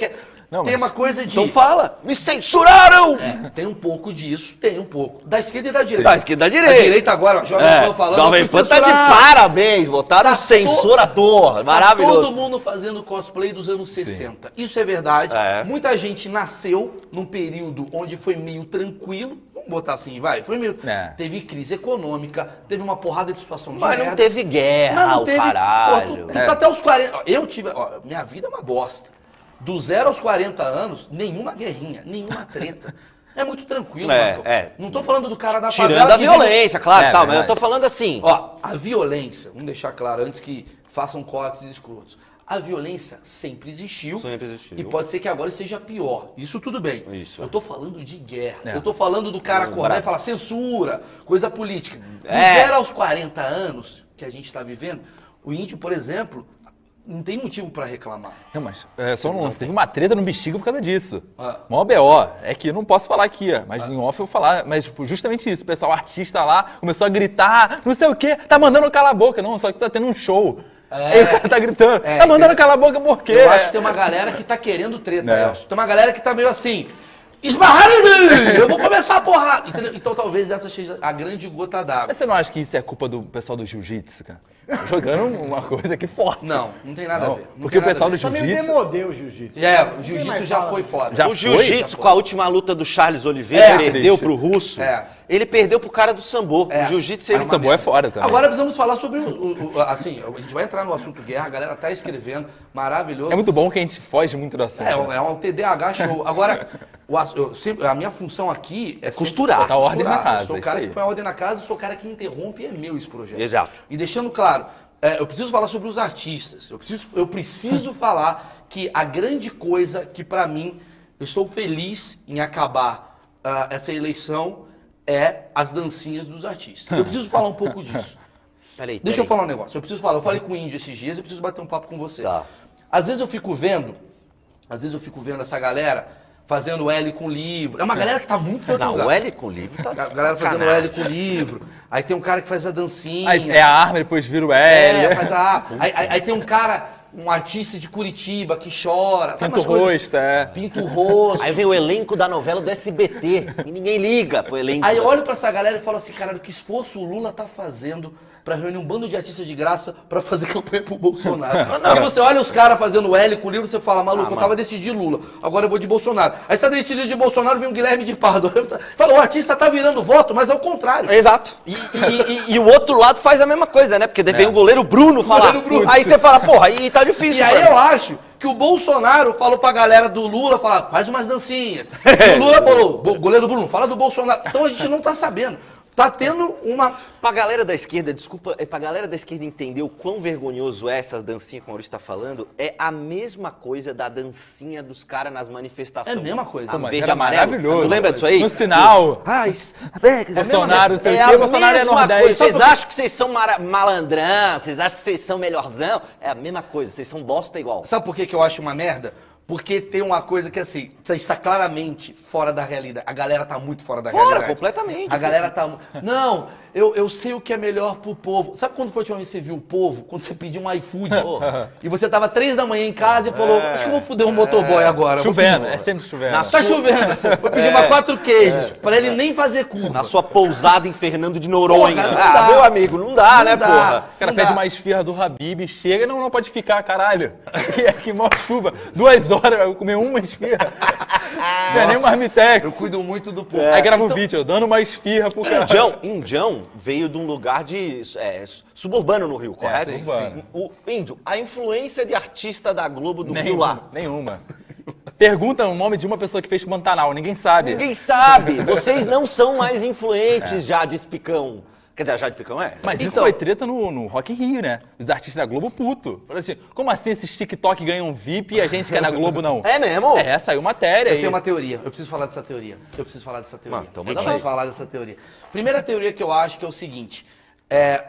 Speaker 2: Não,
Speaker 1: tem
Speaker 2: mas-
Speaker 1: uma coisa de...
Speaker 3: Então fala, me censuraram!
Speaker 1: É, tem um pouco disso, tem um pouco. Da esquerda e da direita.
Speaker 3: Da esquerda e da direita.
Speaker 1: A direita agora, ó, Jovem
Speaker 3: É,
Speaker 1: Pan falando...
Speaker 3: Jovem
Speaker 1: eu fui
Speaker 3: Pan tá de
Speaker 1: censurado.
Speaker 3: parabéns, botaram
Speaker 1: Tá
Speaker 3: um censurador,
Speaker 1: Tá
Speaker 3: maravilhoso.
Speaker 1: todo mundo fazendo cosplay dos anos sessenta. Isso é verdade.
Speaker 3: É.
Speaker 1: Muita gente nasceu num período onde foi meio tranquilo. Vamos botar assim, vai. Foi meio...
Speaker 2: É.
Speaker 1: Teve crise econômica, teve uma porrada de situação de
Speaker 3: Mas não
Speaker 1: merda.
Speaker 3: teve guerra,
Speaker 1: Mas não
Speaker 3: o
Speaker 1: teve...
Speaker 3: caralho.
Speaker 1: Pô, tu, tu tá até os quarenta... ó, Eu tive... ó, minha vida é uma bosta. Do zero aos quarenta anos, nenhuma guerrinha, nenhuma treta. É muito tranquilo,
Speaker 3: É,
Speaker 1: Marco.
Speaker 3: é.
Speaker 1: Não tô falando do cara da
Speaker 3: Tirando
Speaker 1: favela
Speaker 3: a
Speaker 1: que
Speaker 3: violência, claro,
Speaker 2: É,
Speaker 3: tal, mas eu
Speaker 2: verdade.
Speaker 3: tô falando assim.
Speaker 1: Ó, a violência, vamos deixar claro antes que façam cortes escrotos. A violência sempre existiu.
Speaker 3: Sempre existiu.
Speaker 1: E pode ser que agora seja pior. Isso tudo bem.
Speaker 3: Isso.
Speaker 1: Eu tô falando de guerra.
Speaker 2: É.
Speaker 1: Eu tô falando do cara acordar
Speaker 2: bravo.
Speaker 1: e falar censura, coisa política. Do
Speaker 3: É.
Speaker 1: zero aos quarenta anos que a gente tá vivendo, o índio, por exemplo, não tem motivo pra reclamar.
Speaker 2: Não, mas é, só um lance. Teve uma treta no Bexiga por causa disso.
Speaker 1: Ah.
Speaker 2: Mó B O. É que eu não posso falar aqui, ó, mas em off eu vou falar. Mas foi justamente isso. O pessoal artista lá começou a gritar, não sei o quê, tá mandando calar a boca. Não, só que tá tendo um show. Aí o cara tá gritando,
Speaker 1: É,
Speaker 2: tá mandando
Speaker 1: tem-
Speaker 2: calar a boca por quê?
Speaker 1: Eu acho que tem uma galera que tá querendo treta,
Speaker 2: É.
Speaker 1: Elcio. Tem uma galera que tá meio assim, esbarraram em mim, eu vou começar a porrada. Entendeu? Então talvez essa seja a grande gota d'água.
Speaker 2: Mas você não acha que isso é culpa do pessoal do jiu-jitsu, cara? Tô jogando uma coisa aqui forte.
Speaker 1: Não, não tem nada
Speaker 2: Não,
Speaker 1: a ver. não
Speaker 2: porque
Speaker 1: tem
Speaker 2: o pessoal
Speaker 1: nada
Speaker 2: do
Speaker 1: a ver.
Speaker 6: Tá meio
Speaker 2: jiu-jitsu...
Speaker 6: demodê o jiu-jitsu.
Speaker 1: É, o
Speaker 6: Ninguém
Speaker 1: jiu-jitsu
Speaker 6: mais
Speaker 1: já
Speaker 6: fala
Speaker 1: foi
Speaker 6: disso.
Speaker 1: foda.
Speaker 2: Já
Speaker 3: O
Speaker 2: foi?
Speaker 3: jiu-jitsu, com a última luta do Charles Oliveira,
Speaker 1: É.
Speaker 3: perdeu
Speaker 2: Triste.
Speaker 3: pro russo.
Speaker 1: É.
Speaker 3: Ele perdeu pro cara do sambo.
Speaker 1: É.
Speaker 3: O jiu-jitsu,
Speaker 2: Ah,
Speaker 3: ele...
Speaker 2: o sambo é fora também.
Speaker 1: Agora precisamos falar sobre o, o- o- assim, a gente vai entrar no assunto guerra, a galera tá escrevendo, maravilhoso.
Speaker 2: É muito bom que a gente foge muito do assunto.
Speaker 1: É,
Speaker 2: né?
Speaker 1: é um T D A H show. Agora, o ass- eu sempre- a minha função aqui é sempre
Speaker 3: costurar.
Speaker 2: Botar ordem na
Speaker 1: costurar.
Speaker 2: casa,
Speaker 1: Eu sou o
Speaker 2: isso
Speaker 1: cara
Speaker 2: aí.
Speaker 1: que põe ordem na casa, eu sou o cara que interrompe e é meu esse projeto.
Speaker 3: Exato.
Speaker 1: E deixando claro, é, eu preciso falar sobre os artistas. Eu preciso, eu preciso falar que a grande coisa que pra mim, eu estou feliz em acabar ah, essa eleição é as dancinhas dos artistas. Eu preciso falar um pouco disso.
Speaker 3: Peraí,
Speaker 1: Deixa eu
Speaker 3: peraí.
Speaker 1: falar um negócio. Eu preciso falar. Eu falei com o Índio esses dias, eu preciso bater um papo com você.
Speaker 3: Tá.
Speaker 1: Às vezes eu fico vendo, às vezes eu fico vendo essa galera fazendo L com livro. É uma galera que tá muito em outro
Speaker 3: Não,
Speaker 1: lugar.
Speaker 3: o L com livro tá
Speaker 1: A galera fazendo L com livro. Aí tem um cara que faz a dancinha.
Speaker 2: Aí é a arma, depois vira o
Speaker 1: É,
Speaker 2: L.
Speaker 1: faz a. Aí, aí- aí tem um cara, um artista de Curitiba que chora. Sabe
Speaker 2: Pinta o
Speaker 1: umas coisas-
Speaker 2: rosto, é.
Speaker 1: Pinta o rosto.
Speaker 3: Aí vem o elenco da novela do S B T. E ninguém liga pro elenco.
Speaker 1: Aí eu
Speaker 3: da-
Speaker 1: olho pra essa galera e falo assim, caralho, que esforço o Lula tá fazendo pra reunir um bando de artistas de graça pra fazer campanha pro Bolsonaro. Porque você olha os caras fazendo L com o livro, você fala, maluco,
Speaker 3: Ah,
Speaker 1: eu tava decidido de Lula, agora eu vou de Bolsonaro. Aí você tá decidido de Bolsonaro, vem o Guilherme de Pardo. Fala, o artista tá virando voto, mas é o contrário.
Speaker 3: Exato. E, e- e- e o outro lado faz a mesma coisa, né? Porque daí vem o goleiro Bruno falar.
Speaker 1: goleiro Bruno.
Speaker 3: Aí você fala, porra, aí tá difícil.
Speaker 1: E aí
Speaker 3: pra
Speaker 1: eu
Speaker 3: mim.
Speaker 1: acho que o Bolsonaro falou pra galera do Lula, falar, faz umas dancinhas. E o Lula falou, "Bo- goleiro Bruno, fala do Bolsonaro. Então a gente não tá sabendo. Tá tendo uma...
Speaker 3: Pra galera da esquerda, desculpa, é pra galera da esquerda entender o quão vergonhoso é essas dancinhas que o Maurício tá falando, é a mesma coisa da dancinha dos caras nas manifestações.
Speaker 1: É a mesma coisa.
Speaker 3: A
Speaker 1: Pô,
Speaker 2: mas
Speaker 3: verde
Speaker 2: era
Speaker 3: e amarelo.
Speaker 2: maravilhoso.
Speaker 3: Tu lembra disso aí?
Speaker 2: No sinal.
Speaker 3: Ah, isso... é,
Speaker 2: Bolsonaro, não sei o
Speaker 3: é
Speaker 2: quê,
Speaker 3: a
Speaker 2: Bolsonaro é
Speaker 3: mesma
Speaker 2: Nordeste.
Speaker 3: coisa. Vocês
Speaker 2: Sabe por
Speaker 3: acham que vocês são mara- malandrão, vocês acham que vocês são melhorzão? É a mesma coisa, vocês são bosta igual.
Speaker 1: Sabe por que, que eu acho uma merda? Porque tem uma coisa que, assim, você está claramente fora da realidade. A galera tá muito fora da
Speaker 3: Fora,
Speaker 1: realidade.
Speaker 3: completamente.
Speaker 1: A galera tá... mu- Não, eu, eu sei o que é melhor pro povo. Sabe quando foi a última vez que você viu o povo? Quando você pediu um iFood. E você tava três da manhã em casa e falou, acho que eu vou foder um motoboy agora. Eu vou
Speaker 2: Chovendo,
Speaker 1: pedir-
Speaker 2: é sempre chovendo.
Speaker 3: Na
Speaker 1: Tá chovendo. Vou pedir uma quatro queijos, pra ele nem fazer curva.
Speaker 3: Na sua pousada em Fernando de Noronha.
Speaker 1: Porra, não
Speaker 3: ah,
Speaker 1: dá.
Speaker 3: meu amigo, não dá,
Speaker 1: Não
Speaker 3: né,
Speaker 1: dá.
Speaker 3: porra?
Speaker 2: O cara
Speaker 1: Não
Speaker 2: pede
Speaker 1: dá.
Speaker 2: uma esfirra do Habib, chega, não, não pode ficar, caralho. Que, é que mó chuva. Duas horas, eu comer uma esfirra. Não é nem um marmitex.
Speaker 1: Eu cuido muito do povo.
Speaker 2: Aí grava
Speaker 1: Então-
Speaker 2: um vídeo, eu dando uma esfirra pro cara.
Speaker 3: Indião, Indião veio de um lugar de é, suburbano no Rio, correto?
Speaker 2: sim, sim.
Speaker 3: O Índio, a influência de artista da Globo do Rio
Speaker 2: Nenhuma,
Speaker 3: lá.
Speaker 2: nenhuma. Pergunta o nome de uma pessoa que fez Pantanal, ninguém sabe.
Speaker 3: Ninguém sabe. Vocês não são mais influentes já de Espicão. Quer dizer, a Jade Picão é?
Speaker 2: Mas isso
Speaker 1: Então-
Speaker 2: foi treta no, no Rock in Rio, né? Os artistas da Globo puto. Falaram assim, como assim esses TikTok ganham V I P e a gente que é da Globo não?
Speaker 3: É mesmo?
Speaker 2: É, saiu matéria
Speaker 1: Eu
Speaker 2: aí.
Speaker 1: tenho uma teoria, eu preciso falar dessa teoria. Eu preciso falar dessa teoria.
Speaker 3: Mano, então
Speaker 1: eu
Speaker 3: manda
Speaker 1: preciso
Speaker 3: aí.
Speaker 1: falar dessa teoria. Primeira teoria que eu acho que é o seguinte: é,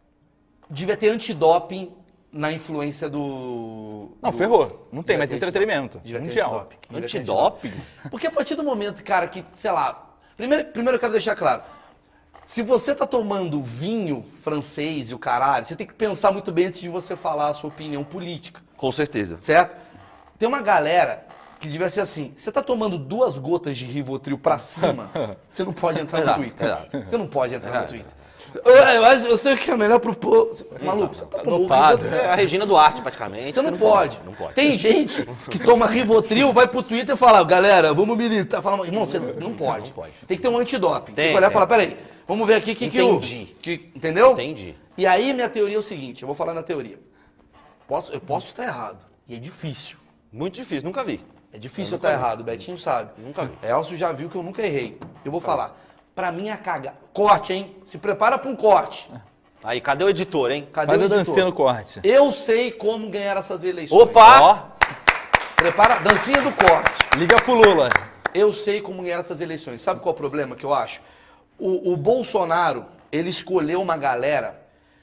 Speaker 1: devia ter antidoping na influência do.
Speaker 2: Não,
Speaker 1: do-
Speaker 2: ferrou. Não tem
Speaker 1: devia
Speaker 2: mais
Speaker 1: ter
Speaker 2: entretenimento.
Speaker 1: Devia ter
Speaker 2: Mundial.
Speaker 1: antidoping. Devia ter
Speaker 3: Antidoping?
Speaker 1: Porque a partir do momento, cara, que, sei lá. Primeiro, primeiro eu quero deixar claro. Se você tá tomando vinho francês e o caralho, você tem que pensar muito bem antes de você falar a sua opinião política.
Speaker 3: Com certeza.
Speaker 1: Certo? Tem uma galera que devia ser assim, você tá tomando duas gotas de Rivotril pra cima, você não pode entrar no
Speaker 3: Exato,
Speaker 1: Twitter.
Speaker 3: exato.
Speaker 1: Você não pode entrar no Twitter. Eu, eu, acho- eu sei o que é melhor pro povo. Maluco, você tá tomando
Speaker 2: dopado.
Speaker 1: Rivotril.
Speaker 3: É a Regina Duarte, praticamente.
Speaker 1: Você não pode.
Speaker 3: Não pode.
Speaker 1: Tem gente que toma Rivotril, vai pro Twitter e fala, galera, vamos militar. Fala, irmão, você não pode.
Speaker 3: Não pode.
Speaker 1: Tem que ter um antidoping. Tem,
Speaker 3: Tem,
Speaker 1: que olhar e
Speaker 3: tem.
Speaker 1: falar, peraí, vamos ver aqui o que que o...
Speaker 3: Entendi.
Speaker 1: que- entendeu?
Speaker 3: Entendi.
Speaker 1: E aí minha teoria é o seguinte, eu vou falar na teoria. Posso, eu posso estar errado. E é difícil.
Speaker 3: Muito difícil, nunca vi.
Speaker 1: É difícil eu estar errado, o Betinho sabe.
Speaker 3: Nunca vi.
Speaker 1: Elcio já viu que eu nunca errei. Eu vou falar. Pra mim é caga. Corte, hein? Se prepara pra um corte.
Speaker 3: Aí, cadê o editor, hein?
Speaker 1: Cadê
Speaker 2: Faz
Speaker 1: o
Speaker 2: a
Speaker 1: editor?
Speaker 2: dancinha no corte.
Speaker 1: Eu sei como ganhar essas eleições.
Speaker 3: Opa!
Speaker 2: Ó,
Speaker 1: Prepara, dancinha do corte.
Speaker 2: liga pro Lula.
Speaker 1: Eu sei como ganhar essas eleições. Sabe qual é o problema que eu acho? O, o Bolsonaro, ele escolheu uma galera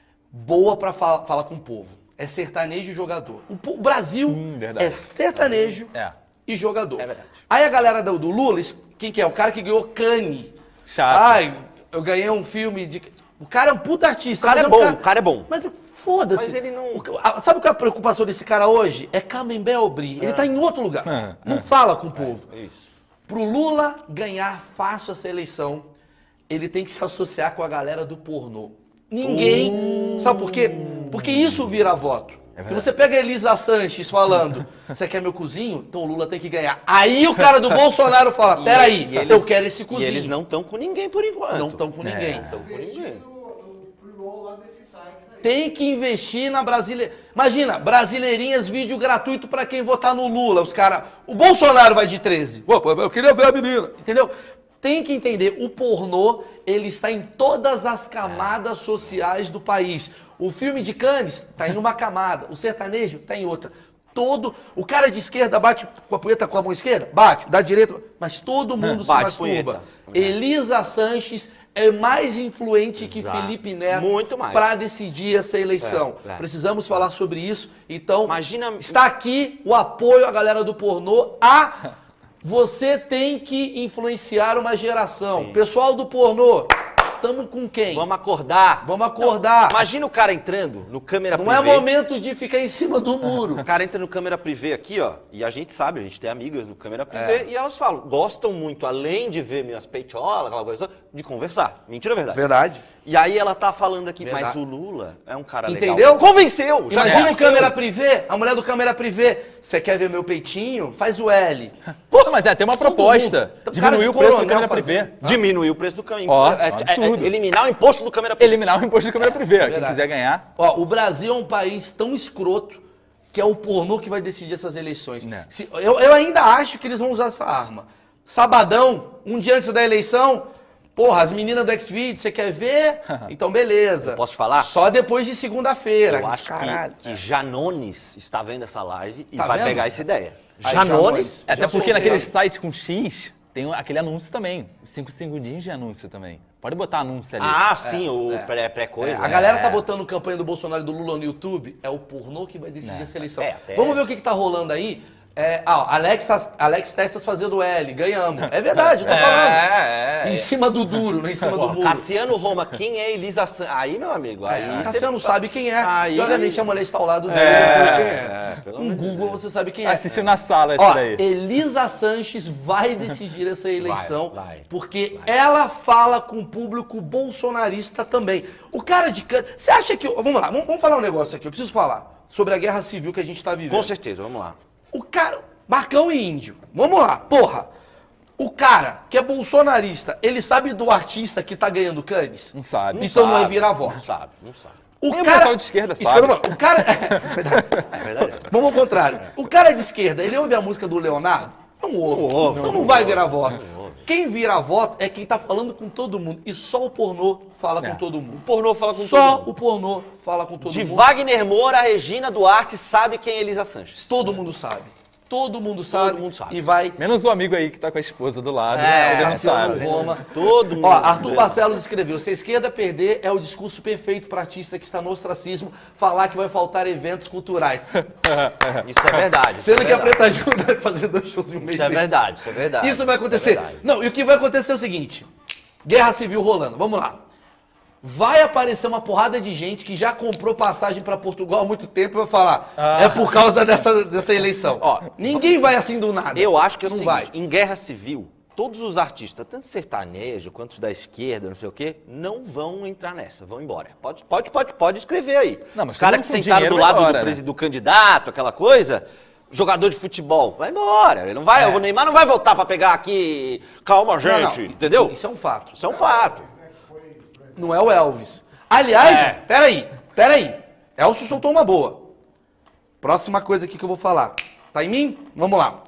Speaker 1: boa pra fa- falar com o povo. É sertanejo e jogador. O, po- o Brasil
Speaker 2: Hum, verdade.
Speaker 1: é sertanejo
Speaker 2: É.
Speaker 1: e jogador.
Speaker 3: É verdade.
Speaker 1: Aí a galera do, do Lula, es- quem que é? O cara que ganhou Cannes.
Speaker 2: Chato.
Speaker 1: Ai, eu ganhei um filme de... O cara é um puta artista.
Speaker 3: O cara
Speaker 1: mas
Speaker 3: é
Speaker 1: um
Speaker 3: bom, o cara é bom.
Speaker 1: Mas foda-se.
Speaker 3: Mas ele não-
Speaker 1: O que- a- sabe qual é a preocupação desse cara hoje? É Camembert Brie. Ele tá em outro lugar.
Speaker 2: É,
Speaker 1: Não fala com o povo.
Speaker 3: Isso.
Speaker 1: Pro Lula ganhar fácil essa eleição, ele tem que se associar com a galera do pornô. Ninguém. Sabe por quê? Porque isso vira voto. Se você pega a Elisa Sanches falando, você quer meu cozinho? Então o Lula tem que ganhar. Aí o cara do Bolsonaro fala, peraí,
Speaker 3: E eles-
Speaker 1: eu quero esse
Speaker 3: E
Speaker 1: cozinho.
Speaker 3: eles não estão com ninguém por enquanto.
Speaker 1: Não estão com ninguém.
Speaker 3: Não estão com ninguém.
Speaker 6: No pre-roll lá desses sites aí.
Speaker 1: Tem que investir na brasileira. Imagina, brasileirinhas, vídeo gratuito pra quem votar no Lula. Os caras. O Bolsonaro vai de treze. Pô, pô, eu queria ver a menina. Entendeu? Tem que entender, o pornô, ele está em todas as camadas sociais do país. O filme de Cannes tá em uma camada, o sertanejo tá em outra. Todo. O cara de esquerda bate com a punheta com a mão esquerda? Bate. Da direita. Mas todo mundo se
Speaker 3: Bate
Speaker 1: masturba.
Speaker 3: punheta.
Speaker 1: Elisa Sanches é mais influente que
Speaker 3: Exato.
Speaker 1: Felipe Neto
Speaker 3: Muito mais.
Speaker 1: para decidir essa eleição.
Speaker 3: É, é.
Speaker 1: Precisamos falar sobre isso. Então,
Speaker 3: Imagina-
Speaker 1: está aqui o apoio à galera do pornô. A você tem que influenciar uma geração. Pessoal do pornô, tamo com quem?
Speaker 3: Vamos acordar.
Speaker 1: Vamos acordar.
Speaker 3: Imagina o cara entrando no câmera
Speaker 1: Não
Speaker 3: privê.
Speaker 1: é momento de ficar em cima do muro.
Speaker 3: O cara entra no câmera privê aqui, ó, e a gente sabe, a gente tem amigas no câmera
Speaker 1: É.
Speaker 3: privê, e elas falam, gostam muito, além de ver minhas peitolas, aquela coisa toda, de conversar. Mentira ou verdade?
Speaker 1: Verdade.
Speaker 3: E aí ela tá falando aqui,
Speaker 1: Verdade.
Speaker 3: mas o Lula é um cara
Speaker 1: Entendeu?
Speaker 3: legal. Convenceu! Já
Speaker 1: Imagina o
Speaker 3: convenceu.
Speaker 1: câmera privê, a mulher do câmera privê. Você quer ver meu peitinho? Faz o L.
Speaker 2: Pô, mas é, tem uma
Speaker 1: Todo
Speaker 2: proposta.
Speaker 1: mundo. Cara
Speaker 2: Diminuir
Speaker 1: de
Speaker 2: o preço do
Speaker 1: coronel
Speaker 2: câmera
Speaker 1: fazendo.
Speaker 2: privê.
Speaker 3: Diminuir o preço do câmera
Speaker 2: Ó,
Speaker 3: é,
Speaker 2: um
Speaker 3: é-
Speaker 2: absurdo.
Speaker 3: é eliminar o imposto do câmera privê.
Speaker 2: Eliminar o imposto do câmera privê. Quem
Speaker 1: Verdade.
Speaker 2: quiser ganhar.
Speaker 1: Ó, o Brasil é um país tão escroto que é o pornô que vai decidir essas eleições.
Speaker 2: É.
Speaker 1: Se- eu, eu ainda acho que eles vão usar essa arma. Sabadão, um dia antes da eleição, porra, as meninas do Xvideos, você quer ver? Então beleza.
Speaker 3: Eu posso falar?
Speaker 1: Só depois de segunda-feira.
Speaker 3: Eu acho
Speaker 1: Caralho.
Speaker 3: que, que Janones está vendo essa live e
Speaker 1: Tá
Speaker 3: vai
Speaker 1: vendo?
Speaker 3: pegar essa ideia.
Speaker 1: Aí,
Speaker 3: Janones,
Speaker 1: Janones.
Speaker 2: Até
Speaker 1: Já
Speaker 2: porque
Speaker 1: soltei.
Speaker 2: naquele site com X tem um- aquele anúncio também. Cinco segundinhos de anúncio também. Pode botar anúncio ali.
Speaker 3: ah, sim, o
Speaker 1: é.
Speaker 3: pré- pré-coisa.
Speaker 1: A
Speaker 3: né?
Speaker 1: galera tá
Speaker 3: É.
Speaker 1: botando campanha do Bolsonaro e do Lula no YouTube, é o pornô que vai decidir essa eleição.
Speaker 3: É, até-
Speaker 1: Vamos ver o que, que tá rolando aí. É, ah, Alex, Alex Testas fazendo L, ganhamos. É verdade, eu tô falando.
Speaker 3: É, é.
Speaker 1: Em cima do duro, não em cima do muro.
Speaker 3: Cassiano Roma, quem é Elisa San... Aí, meu amigo, aí...
Speaker 1: É,
Speaker 3: você-
Speaker 1: Cassiano sabe quem é.
Speaker 3: Aí-
Speaker 1: E obviamente a mulher está ao lado dele,
Speaker 3: É,
Speaker 1: não sabe quem é.
Speaker 3: é, pelo
Speaker 1: Com
Speaker 3: amor de
Speaker 1: Google você sabe quem é.
Speaker 2: Assistiu na sala esse
Speaker 1: Ó,
Speaker 2: daí.
Speaker 1: Elisa Sanches vai decidir essa eleição,
Speaker 3: Vai, vai,
Speaker 1: porque ela fala com o público bolsonarista também. O cara de cana... Você acha que... Vamos lá, vamos, vamos falar um negócio aqui. Eu preciso falar sobre a guerra civil que a gente está vivendo.
Speaker 3: Com certeza, vamos lá.
Speaker 1: O cara... Marcão e Índio. Vamos lá, porra. O cara que é bolsonarista, ele sabe do artista que tá ganhando Cannes?
Speaker 2: Não sabe.
Speaker 1: Então não é
Speaker 3: sabe,
Speaker 1: virar voto.
Speaker 3: Não sabe, não sabe.
Speaker 1: O
Speaker 2: Nem o pessoal de esquerda
Speaker 1: Isso
Speaker 2: sabe.
Speaker 1: que eu tô falando. O cara... É verdade.
Speaker 3: É verdade.
Speaker 1: Vamos ao contrário. O cara de esquerda, ele ouve a música do Leonardo? Não ouve.
Speaker 3: ouve,
Speaker 1: então
Speaker 3: não
Speaker 1: não vai
Speaker 3: ouve,
Speaker 1: virar voto.
Speaker 3: não ouve.
Speaker 1: Quem vira voto é quem tá falando com todo mundo. E só o pornô fala
Speaker 2: É.
Speaker 1: com todo mundo.
Speaker 3: O pornô fala com
Speaker 1: Só
Speaker 3: todo mundo.
Speaker 1: o pornô fala com todo
Speaker 3: De
Speaker 1: mundo.
Speaker 3: Wagner Moura a Regina Duarte sabe quem é Elisa Sanches.
Speaker 1: Todo mundo sabe. Todo mundo sabe.
Speaker 3: mundo sabe.
Speaker 1: E vai...
Speaker 2: Menos o amigo aí que tá com a esposa do lado.
Speaker 3: É,
Speaker 2: o Deus
Speaker 1: Cassiano
Speaker 2: sabe.
Speaker 1: Roma.
Speaker 3: Todo mundo.
Speaker 1: Ó, Arthur Barcelos escreveu: se a esquerda perder, é o discurso perfeito para artista que está no ostracismo falar que vai faltar eventos culturais.
Speaker 3: Isso é verdade. isso
Speaker 1: Sendo
Speaker 3: é
Speaker 1: que a
Speaker 3: verdade.
Speaker 1: Preta Gil deve fazer dois shows em um mês.
Speaker 3: Isso é
Speaker 1: desse.
Speaker 3: verdade, isso é verdade.
Speaker 1: Isso vai
Speaker 3: Isso é
Speaker 1: acontecer.
Speaker 3: verdade.
Speaker 1: Não, e o que vai acontecer é o seguinte: guerra civil rolando. Vamos lá. vai aparecer uma porrada de gente que já comprou passagem pra Portugal há muito tempo e vai falar,
Speaker 2: Ah.
Speaker 1: é por causa dessa, dessa eleição.
Speaker 3: Ó,
Speaker 1: Ninguém vai assim do nada.
Speaker 3: Eu acho que é o
Speaker 1: Não
Speaker 3: seguinte,
Speaker 1: vai.
Speaker 3: em guerra civil, todos os artistas, tanto sertanejo quanto os da esquerda, não sei o quê, não vão entrar nessa, vão embora. Pode, pode, pode, pode escrever aí.
Speaker 2: Não, mas
Speaker 3: os caras
Speaker 2: todo
Speaker 3: que
Speaker 2: mundo com
Speaker 3: sentaram do
Speaker 2: dinheiro
Speaker 3: lado
Speaker 2: vai embora,
Speaker 3: do,
Speaker 2: né?
Speaker 3: presi- do candidato, aquela coisa, jogador de futebol, vai embora. Ele não vai,
Speaker 1: É.
Speaker 3: o Neymar não vai voltar pra pegar aqui, calma
Speaker 1: Não,
Speaker 3: gente,
Speaker 1: não,
Speaker 3: entendeu?
Speaker 1: Isso é um fato.
Speaker 3: Isso é um fato.
Speaker 1: Não é o Elvis. Aliás,
Speaker 3: É.
Speaker 1: peraí, peraí. Elcio soltou uma boa. Próxima coisa aqui que eu vou falar. Tá em mim? Vamos lá.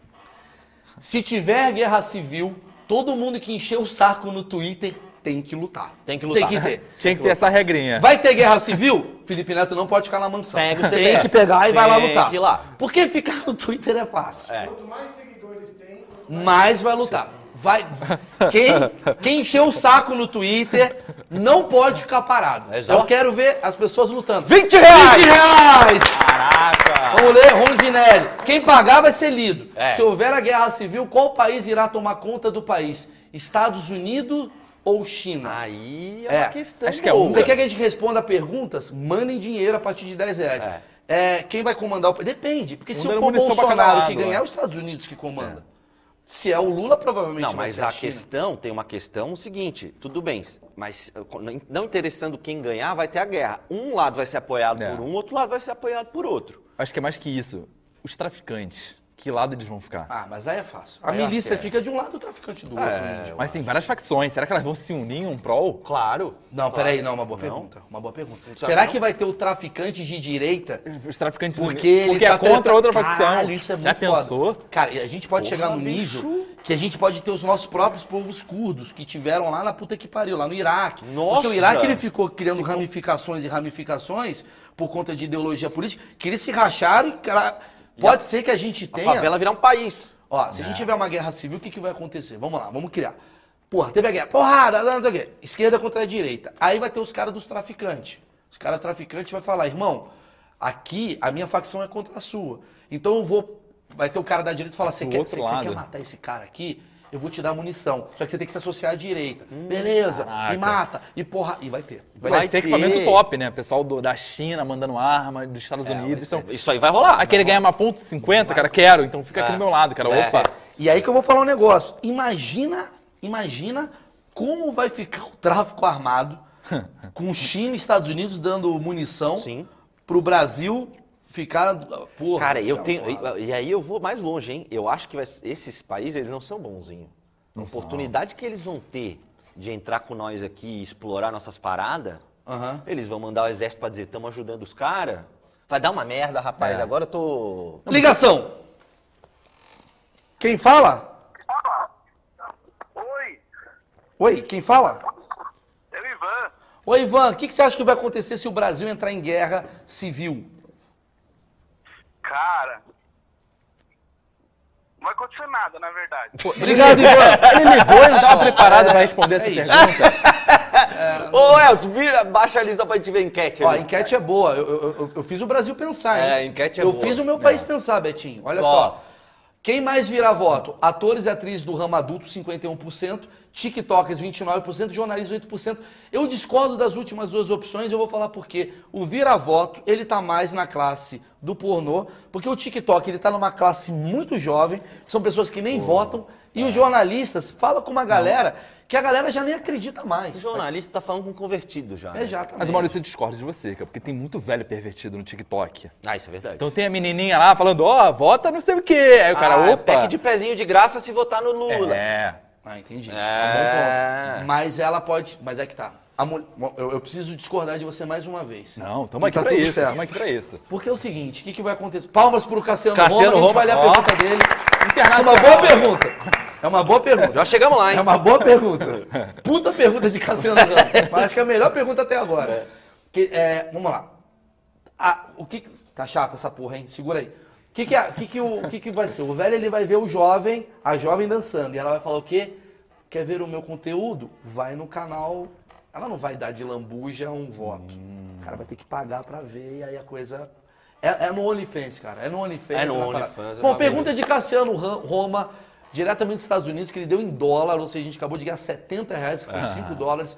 Speaker 1: Se tiver guerra civil, todo mundo que encher o saco no Twitter tem que lutar.
Speaker 3: Tem que lutar.
Speaker 1: Tem que ter.
Speaker 2: Tinha que ter essa regrinha.
Speaker 1: Vai ter guerra civil? Felipe Neto não pode ficar na mansão.
Speaker 3: Pega o C P
Speaker 1: Tem
Speaker 3: F.
Speaker 1: que pegar e vai lá
Speaker 3: Tem
Speaker 1: lutar.
Speaker 3: que ir lá.
Speaker 1: Porque ficar no Twitter é fácil.
Speaker 6: Quanto mais seguidores tem, quanto mais...
Speaker 1: Mas vai lutar. Vai. Quem, quem encher o saco no Twitter não pode ficar parado.
Speaker 3: Exato.
Speaker 1: Eu quero ver as pessoas lutando.
Speaker 3: vinte reais!
Speaker 1: vinte reais!
Speaker 2: Caraca!
Speaker 1: Vamos ler, Rondinelli. Quem pagar vai ser lido.
Speaker 3: É.
Speaker 1: Se houver a guerra civil, qual país irá tomar conta do país? Estados Unidos ou China?
Speaker 3: Aí é
Speaker 1: É,
Speaker 3: uma questão
Speaker 2: acho que é
Speaker 3: boa.
Speaker 2: um.
Speaker 1: Você quer que a gente responda perguntas? Mandem dinheiro a partir de dez reais.
Speaker 3: É.
Speaker 1: É, quem vai comandar o país? Depende. Porque se
Speaker 2: Um dando
Speaker 1: for o
Speaker 2: munição pra cada
Speaker 1: Bolsonaro
Speaker 2: lado,
Speaker 1: que ganhar,
Speaker 2: né?
Speaker 1: é os Estados Unidos que comanda. Se é o Lula, provavelmente
Speaker 3: Não,
Speaker 1: vai
Speaker 3: mas
Speaker 1: ser a,
Speaker 3: a
Speaker 1: China.
Speaker 3: questão, tem uma questão o seguinte, tudo bem, mas não interessando quem ganhar, vai ter a guerra. Um lado vai ser apoiado
Speaker 2: É.
Speaker 3: por um, outro lado vai ser apoiado por outro.
Speaker 2: Acho que é mais que isso. Os traficantes. Que lado eles vão ficar?
Speaker 1: Ah, mas aí é fácil. A
Speaker 3: Eu acho
Speaker 1: milícia
Speaker 3: que é.
Speaker 1: fica de um lado, o traficante do outro. índio.
Speaker 2: Mas tem várias facções. Será que elas vão se unir em um prol?
Speaker 3: Claro.
Speaker 1: Não, peraí, não, uma boa pergunta. Uma boa pergunta. Será que vai ter o traficante de direita?
Speaker 2: Os traficantes
Speaker 1: Porque ele
Speaker 2: porque
Speaker 1: tá
Speaker 2: é contra
Speaker 1: treta-
Speaker 2: outra facção.
Speaker 1: Caralho, isso é muito
Speaker 2: Já
Speaker 1: foda.
Speaker 2: pensou?
Speaker 1: Cara, e a gente pode
Speaker 3: Porra,
Speaker 1: chegar no
Speaker 3: bicho.
Speaker 1: nível que a gente pode ter os nossos próprios povos curdos que tiveram lá na puta que pariu, lá no Iraque.
Speaker 3: Nossa!
Speaker 1: Porque o Iraque ele ficou criando ramificações e ramificações por conta de ideologia política, que eles se racharam e, cara, pode ser que a gente
Speaker 3: A
Speaker 1: tenha...
Speaker 3: favela virar um país.
Speaker 1: Ó, se a gente tiver uma guerra civil, o que, que vai acontecer? Vamos lá, vamos criar. Porra, teve a guerra, porrada, não sei o quê. Esquerda contra a direita. Aí vai ter os caras dos traficantes. Os caras traficantes vai falar, irmão, aqui a minha facção é contra a sua. Então eu vou... Vai ter o cara da direita e falar, você
Speaker 2: Do
Speaker 1: quer,
Speaker 2: outro
Speaker 1: você, você
Speaker 2: lado.
Speaker 1: quer matar esse cara aqui? Eu vou te dar munição. Só que você tem que se associar à direita. Beleza,
Speaker 2: caraca.
Speaker 1: me mata. E porra, e vai ter.
Speaker 2: Vai,
Speaker 3: Vai
Speaker 2: ser
Speaker 3: ter.
Speaker 2: equipamento top, né? Pessoal do- da China mandando arma, dos Estados
Speaker 1: É,
Speaker 2: Unidos.
Speaker 1: vai
Speaker 2: Então,
Speaker 3: Isso aí vai rolar.
Speaker 2: aquele ganha uma ponto cinquenta, cara, quero. Então fica aqui
Speaker 3: É.
Speaker 2: do meu lado, cara.
Speaker 3: É.
Speaker 2: Opa.
Speaker 1: E aí que eu vou falar um negócio. Imagina, imagina como vai ficar o tráfico armado com China e Estados Unidos dando munição
Speaker 3: Sim.
Speaker 1: pro Brasil ficar... Porra,
Speaker 3: Cara,
Speaker 1: isso
Speaker 3: eu
Speaker 1: é
Speaker 3: tenho.
Speaker 1: uma-
Speaker 3: E aí eu vou mais longe, hein? Eu acho que vai- esses países, eles não são bonzinhos. A oportunidade que eles vão ter de entrar com nós aqui e explorar nossas paradas,
Speaker 1: Aham.
Speaker 3: eles vão mandar o exército pra dizer, estamos ajudando os caras. Vai dar uma merda, rapaz.
Speaker 2: É.
Speaker 3: Agora eu tô.
Speaker 1: Ligação. Quem fala?
Speaker 5: Oi,
Speaker 1: Oi, quem fala?
Speaker 5: é o Ivan.
Speaker 1: Oi, Ivan, o que, que você acha que vai acontecer se o Brasil entrar em guerra civil?
Speaker 5: Cara, não vai acontecer nada, na verdade.
Speaker 1: Obrigado, Ivan.
Speaker 2: Ele ligou e não estava preparado para responder
Speaker 1: é
Speaker 2: essa
Speaker 1: isso.
Speaker 2: pergunta.
Speaker 3: Ô, Elcio, vira- baixa a lista pra gente ver a enquete.
Speaker 1: Ó, a
Speaker 3: ali.
Speaker 1: enquete é boa. Eu, eu- eu- eu fiz o Brasil pensar, hein?
Speaker 3: É, a enquete é
Speaker 1: Eu
Speaker 3: boa.
Speaker 1: fiz o meu país pensar, Betinho. Olha
Speaker 3: Ó.
Speaker 1: só. Quem mais vira voto? Atores e atrizes do ramo adulto, cinquenta e um por cento. TikTokers, vinte e nove por cento. Jornalistas, oito por cento. Eu discordo das últimas duas opções e eu vou falar por quê. O vira-voto, ele tá mais na classe do pornô, porque o TikTok, ele tá numa classe muito jovem, que são pessoas que nem votam, e os jornalistas falam com uma galera que a galera já nem acredita
Speaker 3: O
Speaker 1: mais.
Speaker 3: jornalista tá falando com convertido já. né?
Speaker 1: Exatamente.
Speaker 2: Mas, Maurício, eu discordo de você, cara, porque tem muito velho pervertido no TikTok.
Speaker 3: Ah, isso é verdade.
Speaker 2: Então tem a menininha lá falando, ó, vota não sei o quê. Aí o cara,
Speaker 3: ah, é
Speaker 2: opa.
Speaker 3: pack de pezinho de graça se votar no Lula.
Speaker 2: É.
Speaker 1: Ah, entendi.
Speaker 3: É.
Speaker 1: É um bom ponto. Mas ela pode... Mas é que tá. A mul- eu, eu preciso discordar de você mais uma vez.
Speaker 2: Não, tamo aqui
Speaker 1: Tá
Speaker 2: pra
Speaker 1: tudo
Speaker 2: isso,
Speaker 1: certo.
Speaker 2: tamo aqui pra isso.
Speaker 1: Porque é o seguinte, o que, que vai acontecer? Palmas pro Cassiano,
Speaker 3: Cassiano
Speaker 1: Roma, a gente vai ler a
Speaker 2: Roma, ó.
Speaker 1: pergunta dele. É
Speaker 2: Internacional.
Speaker 1: uma boa pergunta. É uma boa pergunta.
Speaker 3: Já chegamos lá, hein?
Speaker 1: É uma boa pergunta. Puta pergunta de Cassiano Ramos. Mas acho que é a melhor pergunta até agora. Que, é, vamos lá. Ah, o que, tá chato essa porra, hein? Segura aí. O que que, é- o que, que, o, o que, que vai ser? O velho ele vai ver o jovem, a jovem dançando. E ela vai falar o quê? Quer ver o meu conteúdo? Vai no canal. Ela não vai dar de lambuja um voto. O cara vai ter que pagar pra ver e aí a coisa... É, é no OnlyFans, cara. É no OnlyFans.
Speaker 3: É no
Speaker 1: na parada.
Speaker 3: OnlyFans, é
Speaker 1: Bom,
Speaker 3: uma
Speaker 1: pergunta de Cassiano Ram- Roma, diretamente dos Estados Unidos, que ele deu em dólar, ou seja, a gente acabou de ganhar setenta reais, que foi cinco dólares.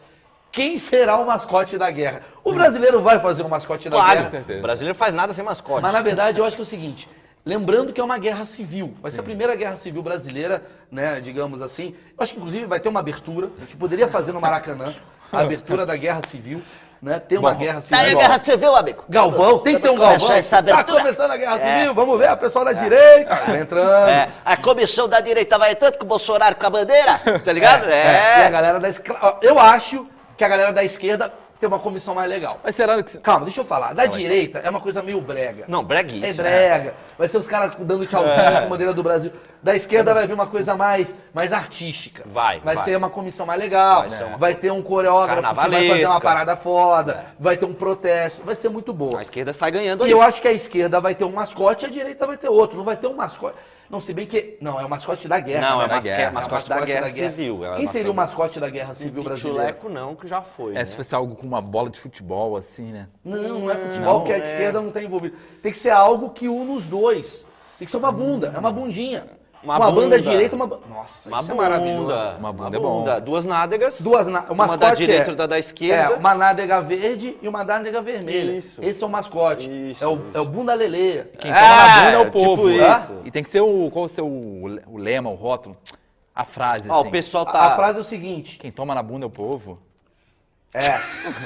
Speaker 1: quem será o mascote da guerra? O brasileiro vai fazer um mascote da
Speaker 3: Claro,
Speaker 1: guerra.
Speaker 2: certeza.
Speaker 3: o brasileiro faz nada sem mascote.
Speaker 1: Mas na verdade eu acho que é o seguinte, lembrando que é uma guerra civil, vai ser a primeira guerra civil brasileira, né, digamos assim. Eu acho que inclusive vai ter uma abertura, a gente poderia fazer no Maracanã a abertura da guerra civil, né? Ter uma
Speaker 2: Bom,
Speaker 1: guerra
Speaker 3: Tá aí
Speaker 1: civil.
Speaker 3: a guerra civil, amigo.
Speaker 1: Galvão, tem que ter um
Speaker 3: Começar
Speaker 1: Galvão.
Speaker 3: essa
Speaker 1: Tá
Speaker 3: abertura.
Speaker 1: começando a guerra
Speaker 3: É.
Speaker 1: civil, vamos ver, a pessoal da direita vai entrando.
Speaker 3: É, a comissão da direita vai tanto com o Bolsonaro com a bandeira, tá ligado?
Speaker 1: É, E a
Speaker 3: É.
Speaker 1: galera da esquerda. Eu acho que a galera da esquerda tem uma comissão mais legal.
Speaker 2: Mas será que...
Speaker 1: Calma, deixa eu falar. Da direita é uma coisa meio brega.
Speaker 3: Não,
Speaker 1: É
Speaker 3: breguice.
Speaker 1: brega. Vai ser os caras dando tchauzinho com a bandeira do Brasil. Da esquerda vai vir uma coisa mais, mais artística.
Speaker 3: Vai,
Speaker 1: Vai
Speaker 3: vai.
Speaker 1: ser uma comissão mais legal.
Speaker 3: Vai ser uma-
Speaker 1: Vai ter um coreógrafo que vai fazer uma
Speaker 3: Carnavalesca.
Speaker 1: parada foda. Vai ter um protesto. Vai ser muito boa.
Speaker 3: A esquerda sai ganhando
Speaker 1: E
Speaker 3: aí.
Speaker 1: eu acho que a esquerda vai ter um mascote e a direita vai ter outro. Não vai ter um mascote. Não, se bem que. Não, é o mascote da guerra.
Speaker 3: Não,
Speaker 1: né?
Speaker 3: é o masque-
Speaker 2: guerra.
Speaker 3: mascote da guerra civil. é o
Speaker 1: Quem seria o
Speaker 3: mascote-
Speaker 1: mascote da guerra civil brasileira?
Speaker 3: Chuleco não, que já foi.
Speaker 2: É,
Speaker 3: né?
Speaker 2: se fosse algo com uma bola de futebol, assim, né?
Speaker 1: Não, não é futebol, porque a
Speaker 3: é.
Speaker 1: esquerda não está envolvida. Tem que ser algo que une os dois. Tem que ser uma bunda, é uma bundinha.
Speaker 3: Uma
Speaker 1: Uma, banda
Speaker 3: bunda.
Speaker 1: direita, uma banda. Nossa,
Speaker 3: Uma
Speaker 1: isso
Speaker 3: bunda,
Speaker 1: é maravilhoso.
Speaker 2: Uma bunda é bom.
Speaker 3: Duas nádegas.
Speaker 1: Duas na... o
Speaker 3: Uma
Speaker 1: mascote
Speaker 3: da direita e
Speaker 1: é,
Speaker 3: outra da esquerda.
Speaker 1: É, uma nádega verde e uma nádega vermelha.
Speaker 3: Isso.
Speaker 1: Esse é o mascote.
Speaker 3: Isso,
Speaker 1: é, o,
Speaker 3: isso.
Speaker 1: é o bunda lelê.
Speaker 2: Quem toma na bunda é o
Speaker 3: tipo
Speaker 2: povo.
Speaker 3: isso.
Speaker 2: E tem que ser o... Qual o seu o, o lema, o rótulo? A frase,
Speaker 3: Ó,
Speaker 2: assim.
Speaker 3: o pessoal
Speaker 1: A,
Speaker 3: tá...
Speaker 1: a frase é o seguinte.
Speaker 2: Quem toma na bunda é o povo.
Speaker 1: É.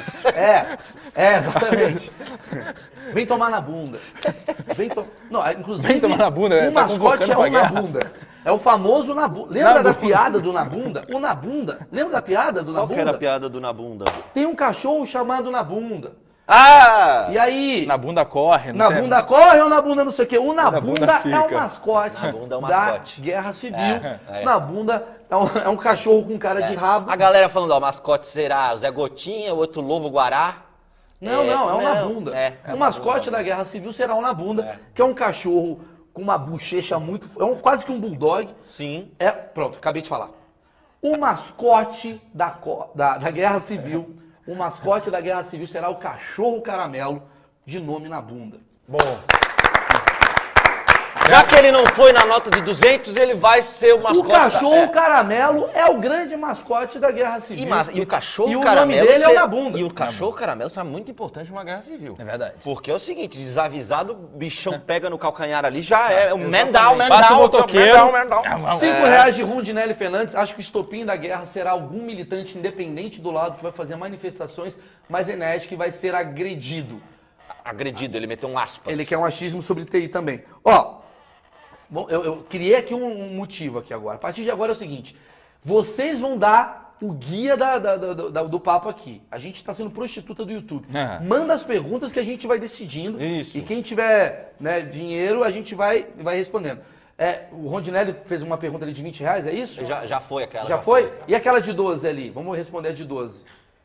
Speaker 1: É. É, exatamente. Vem tomar na bunda. Vem to... Não, inclusive.
Speaker 2: Vem tomar na bunda,
Speaker 1: O
Speaker 2: tá
Speaker 1: mascote
Speaker 2: convocando
Speaker 1: é
Speaker 2: pra
Speaker 1: o na
Speaker 2: guerra.
Speaker 1: bunda. É o famoso na bunda. Lembra
Speaker 2: Na
Speaker 1: da
Speaker 2: bunda.
Speaker 1: piada do na bunda? O na bunda. Lembra da piada do na
Speaker 3: Qual que era a
Speaker 1: bunda?
Speaker 3: piada do na bunda?
Speaker 1: Tem um cachorro chamado na bunda.
Speaker 3: Ah!
Speaker 1: E aí,
Speaker 2: Na bunda corre. não
Speaker 1: na
Speaker 2: sei-
Speaker 1: bunda corre ou na bunda não sei o quê? O na,
Speaker 2: Na
Speaker 1: bunda,
Speaker 2: bunda
Speaker 1: é o
Speaker 2: fica.
Speaker 1: mascote,
Speaker 3: Na bunda é o
Speaker 1: da
Speaker 3: mascote.
Speaker 1: guerra civil.
Speaker 3: É, é.
Speaker 1: Na bunda é um, é um cachorro com cara de rabo.
Speaker 3: A galera falando, ó, o mascote será o Zé Gotinha, o outro Lobo Guará.
Speaker 1: Não, não, é um na
Speaker 3: não,
Speaker 1: bunda.
Speaker 3: é, é
Speaker 1: o
Speaker 3: uma
Speaker 1: mascote da Guerra Civil será um na bunda, que é um cachorro com uma bochecha muito... É um, quase que um bulldog.
Speaker 3: Sim.
Speaker 1: É, pronto, acabei de falar. O mascote da, co- da, da Guerra Civil, o mascote da Guerra Civil será o cachorro caramelo, de nome na bunda.
Speaker 2: Bom,
Speaker 3: Já que ele não foi na nota de duzentos, ele vai ser o mascote.
Speaker 1: O cachorro
Speaker 3: da...
Speaker 1: caramelo é o grande mascote da Guerra
Speaker 3: E,
Speaker 1: Civil.
Speaker 3: mas- e o cachorro
Speaker 1: E o
Speaker 3: caramelo
Speaker 1: nome dele é o
Speaker 3: ser-
Speaker 1: na bunda.
Speaker 3: E o cachorro caramelo será muito importante numa guerra civil.
Speaker 2: é verdade.
Speaker 3: Porque é o seguinte, desavisado, o bichão pega no calcanhar ali, já é. O man
Speaker 1: exatamente.
Speaker 3: down, man
Speaker 2: Passa
Speaker 3: down,
Speaker 2: o motoqueiro.
Speaker 3: man down, man down.
Speaker 1: Cinco reais de Rondinelli Fernandes. Acho que o estopim da guerra será algum militante independente do lado que vai fazer manifestações mais enérgicas e vai ser agredido.
Speaker 3: Agredido, ele meteu um aspas.
Speaker 1: Ele quer um achismo sobre T I também. Ó, bom, eu, eu criei aqui um, um motivo aqui agora. A partir de agora é o seguinte. Vocês vão dar o guia da- da- da- da- do papo aqui. A gente está sendo prostituta do YouTube.
Speaker 2: Ah.
Speaker 1: Manda as perguntas que a gente vai decidindo.
Speaker 3: Isso.
Speaker 1: E quem tiver, né, dinheiro, a gente vai, vai respondendo. É, o Rondinelli fez uma pergunta ali de vinte reais, é isso?
Speaker 3: Já, já foi aquela.
Speaker 1: Já foi? E aquela de doze ali? Vamos responder a de doze.